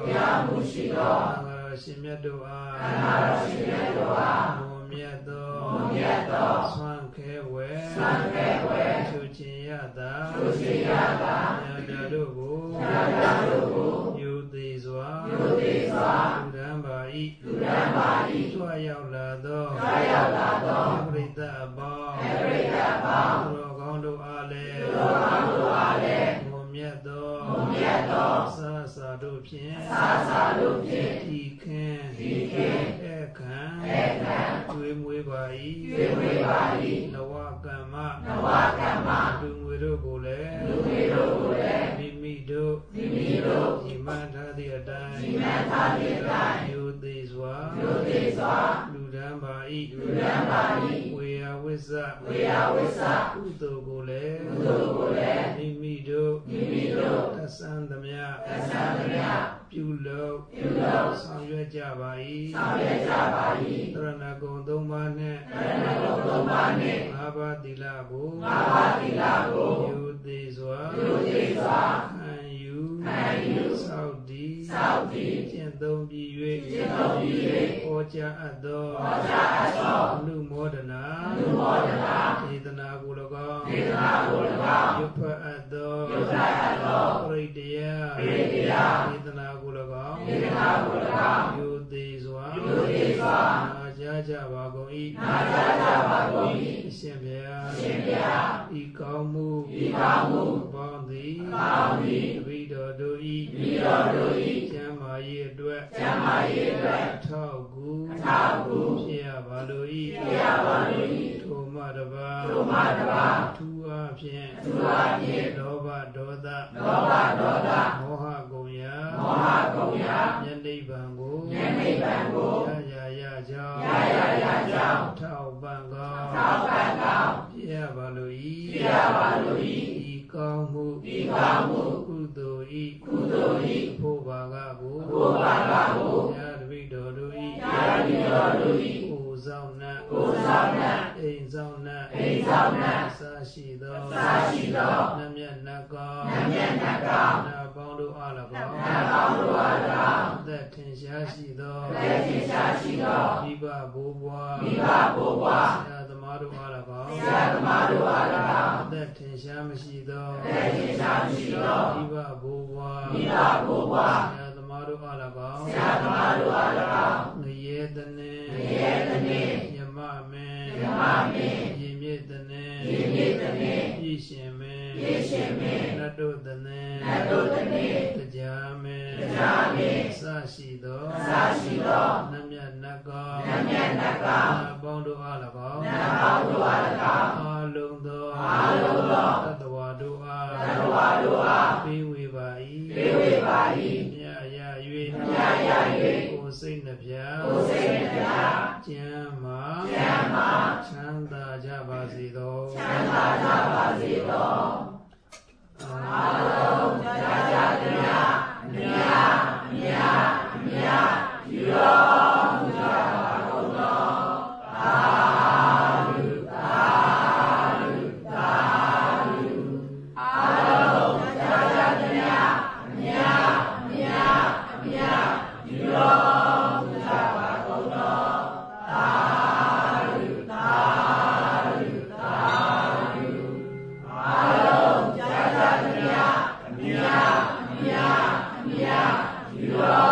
တရားမှုရှိသောသံဃာတော်ရှင်မြတ်တို့အားသံဃာတော်ရှင်မြတ်တို့အားမွန်မြတ်သောမွန်မြတ်သောဆွမ်းခဲဝဲဆွမ်းခဲဝဲချူခြင်းရသာချူခြင်းရသာဉာဏ်တော်တို့ကိုဉာဏ်တော်တို့ကိုယူသေးစွာယူသေးစွာလူဒန်းပါ၏လူဒန်းပါ၏ကြွရောက်လာသောကြွရောက်လာသောပရိသတ်အပေါင်းပရိသတ်အပေါင်းသူတော်ကောင်းတို့အားလည်းသူတော်ကောင်းတို့အားလည်းမွန်မြတ်သောမွန်မြတ်သောစာစာတို့ဖြင့်စာစာတို့ဖြင့်ဤခင်ဤခင်အခံအခံကျွေးမွေးပါ၏ကျွေးမွေးပါ၏နဝကမ္မနဝကမ္မလူငွေတို့ကိုလည်းလူငွေတို့ကိုလည်းမိမိတို့မိမိတို့ဤမှန်ထားသည့်အတိုင်းဤမှန်ထားသည့်အတိုင်းယုသေးစွာယုသေးစွာလူဒန်းပါ၏လူဒန်းပါ၏ဝေယဝိစ္စဝေယဝိစ္စကုသိုလ်ကိုလည်းကုသိုလ်ကိုလည်းမိမိတို့မိမိတို့သဆန်းသမျှသဆန်းသမျှပြုလုပ်ပြုလုပ်ဆောင်ရွက်ကြပါ၏ဆောင်ရွက်ကြပါ၏သရဏဂုံသုံးပါးနှင့်သရဏဂုံသုံးပါးနှင့်ငါးပါးသီလကိုငါးပါးသီလကိုယုသေးစွာယုသေးစွာခံယူခံယူစောင့်တည်စောင့်တည်ကျင့်သုံးပြီး၍ကျင့်သုံးပြီး၍ဟောကြားအပ်သောဟောကြားအပ်သောအနုမောဒနာအနုမောဒနာဒေသနာကို၎င်းဒေသနာကို၎င်းယုဖတ်အပ်သောယုဖတ်အပ်သောပရိတယပရိတယဒေသနာကို၎င်းဒေသနာကို၎င်းယုသေးစွာယုသေးစွာနာကြားကြပါကုန်၏နာကြားကြပါကုန်၏အရှင်ဘုရားအရှင်ဘုရားဤကောင်းမှုဤကောင်းမှုပေါင်းသည်ပေါင်းသည်တပိတော်တို့၏တပိတော်တို့၏ကျမ်းမာရေးအတွက်ကျမ်းမာရေးအတွက်အထောက်အကူအထောက်အကူဖြစ်ရပါလို၏ဖြစ်ရပါလို၏ထိုမှတပါးထိုမှတပါးသူအားဖြင့်သူအားဖြင့်လောဘဒေါသလောဘဒေါသမောဟကုန်ရာမောဟကုန်ရာဉာဏ်နိဗ္ဗာန်ကိုဉာဏ်နိဗ္ဗာန်ကိုရရရကြောင်းရရရကြောင်းထောက်ပံ့ကောင်းထောက်ပံ့ကောင်းဖြစ်ရပါလို၏ဖြစ်ရပါလို၏ဤကောင်းမှုဤကောင်းမှုကုသိုလ်ဤကုသိုလ်ဤဖို့ဘာကကိုဖို့ဘာကကိုယာတပိတော်တို့ဤယာတပိတော်တို့ဤကိုဆောင်နှင့်ကိုဆောင်နှင့်အိမ်ဆောင်နှင့်အိမ်ဆောင်နှင့်စာရှိသောစာရှိသောနမြတ်နတ်ကောင်းနမြတ်နတ်ကောင်းနာပေါင်းတို့အား၎င်းနာပေါင်းတို့အား၎င်းသက်ထင်ရှားရှိသောသက်ထင်ရှားရှိသောမိဘဘိုးဘွားမိဘဘိုးဘွားဆရာသမားတို့အား၎င်းဆရာသမားတို့အား၎င်းသက်ထင်ရှားမရှိသောသက်ထင်ရှားမရှိသောမိဘဘိုးဘွားမိဘဘိုးဘွားဆရာသမားတို့အား၎င်းဆရာသမားတို့အား၎င်းငရဲတနှင့်ငရဲတနှင့်ယမမင်းယမမင်းရေမြစ်တနှင့်ရေမြစ်တနှင့်ပြည်ရှင်မင်းပြည်ရှင်မင်းနတ်တို့တနှင့်နတ်တို့တနှင့်တရားမင်းတရားမင်းစရှိသောစရှိသောနမြတ်နတ်ကောင်းနမြတ်နတ်ကောင်းနတ်ပေါင်းတို့အား၎င်းနတ်ပေါင်းတို့အား၎င်းအာလုံးသောအာလုံးသောသတ္တဝါတို့အားသတ္တဝါတို့အားပေးဝေပါ၏ပေးဝေပါ၏မြတ်ရ၍မြတ်ရ၍ကိုယ်စိတ်နှပြကိုယ်စိတ်နှပြကျမ်းမာကျမ်းမာချမ်းသာကြပါစေသောချမ်းသာကြပါစေသောအာလုံးကြကြကြမြတ်မြတ်မြတ်မြတ်ယူတော်မူကြပါကုန်သောအာလုအာလုအာလုအာလုံးကြကြကြမြတ်မြတ်မြတ်မြတ်ယူတော်မူကြပါကုန်သောအာလုအာလုအာလုအာလုံးကြကြကြမြတ်မြတ်မြတ်မြတ်ယူတော်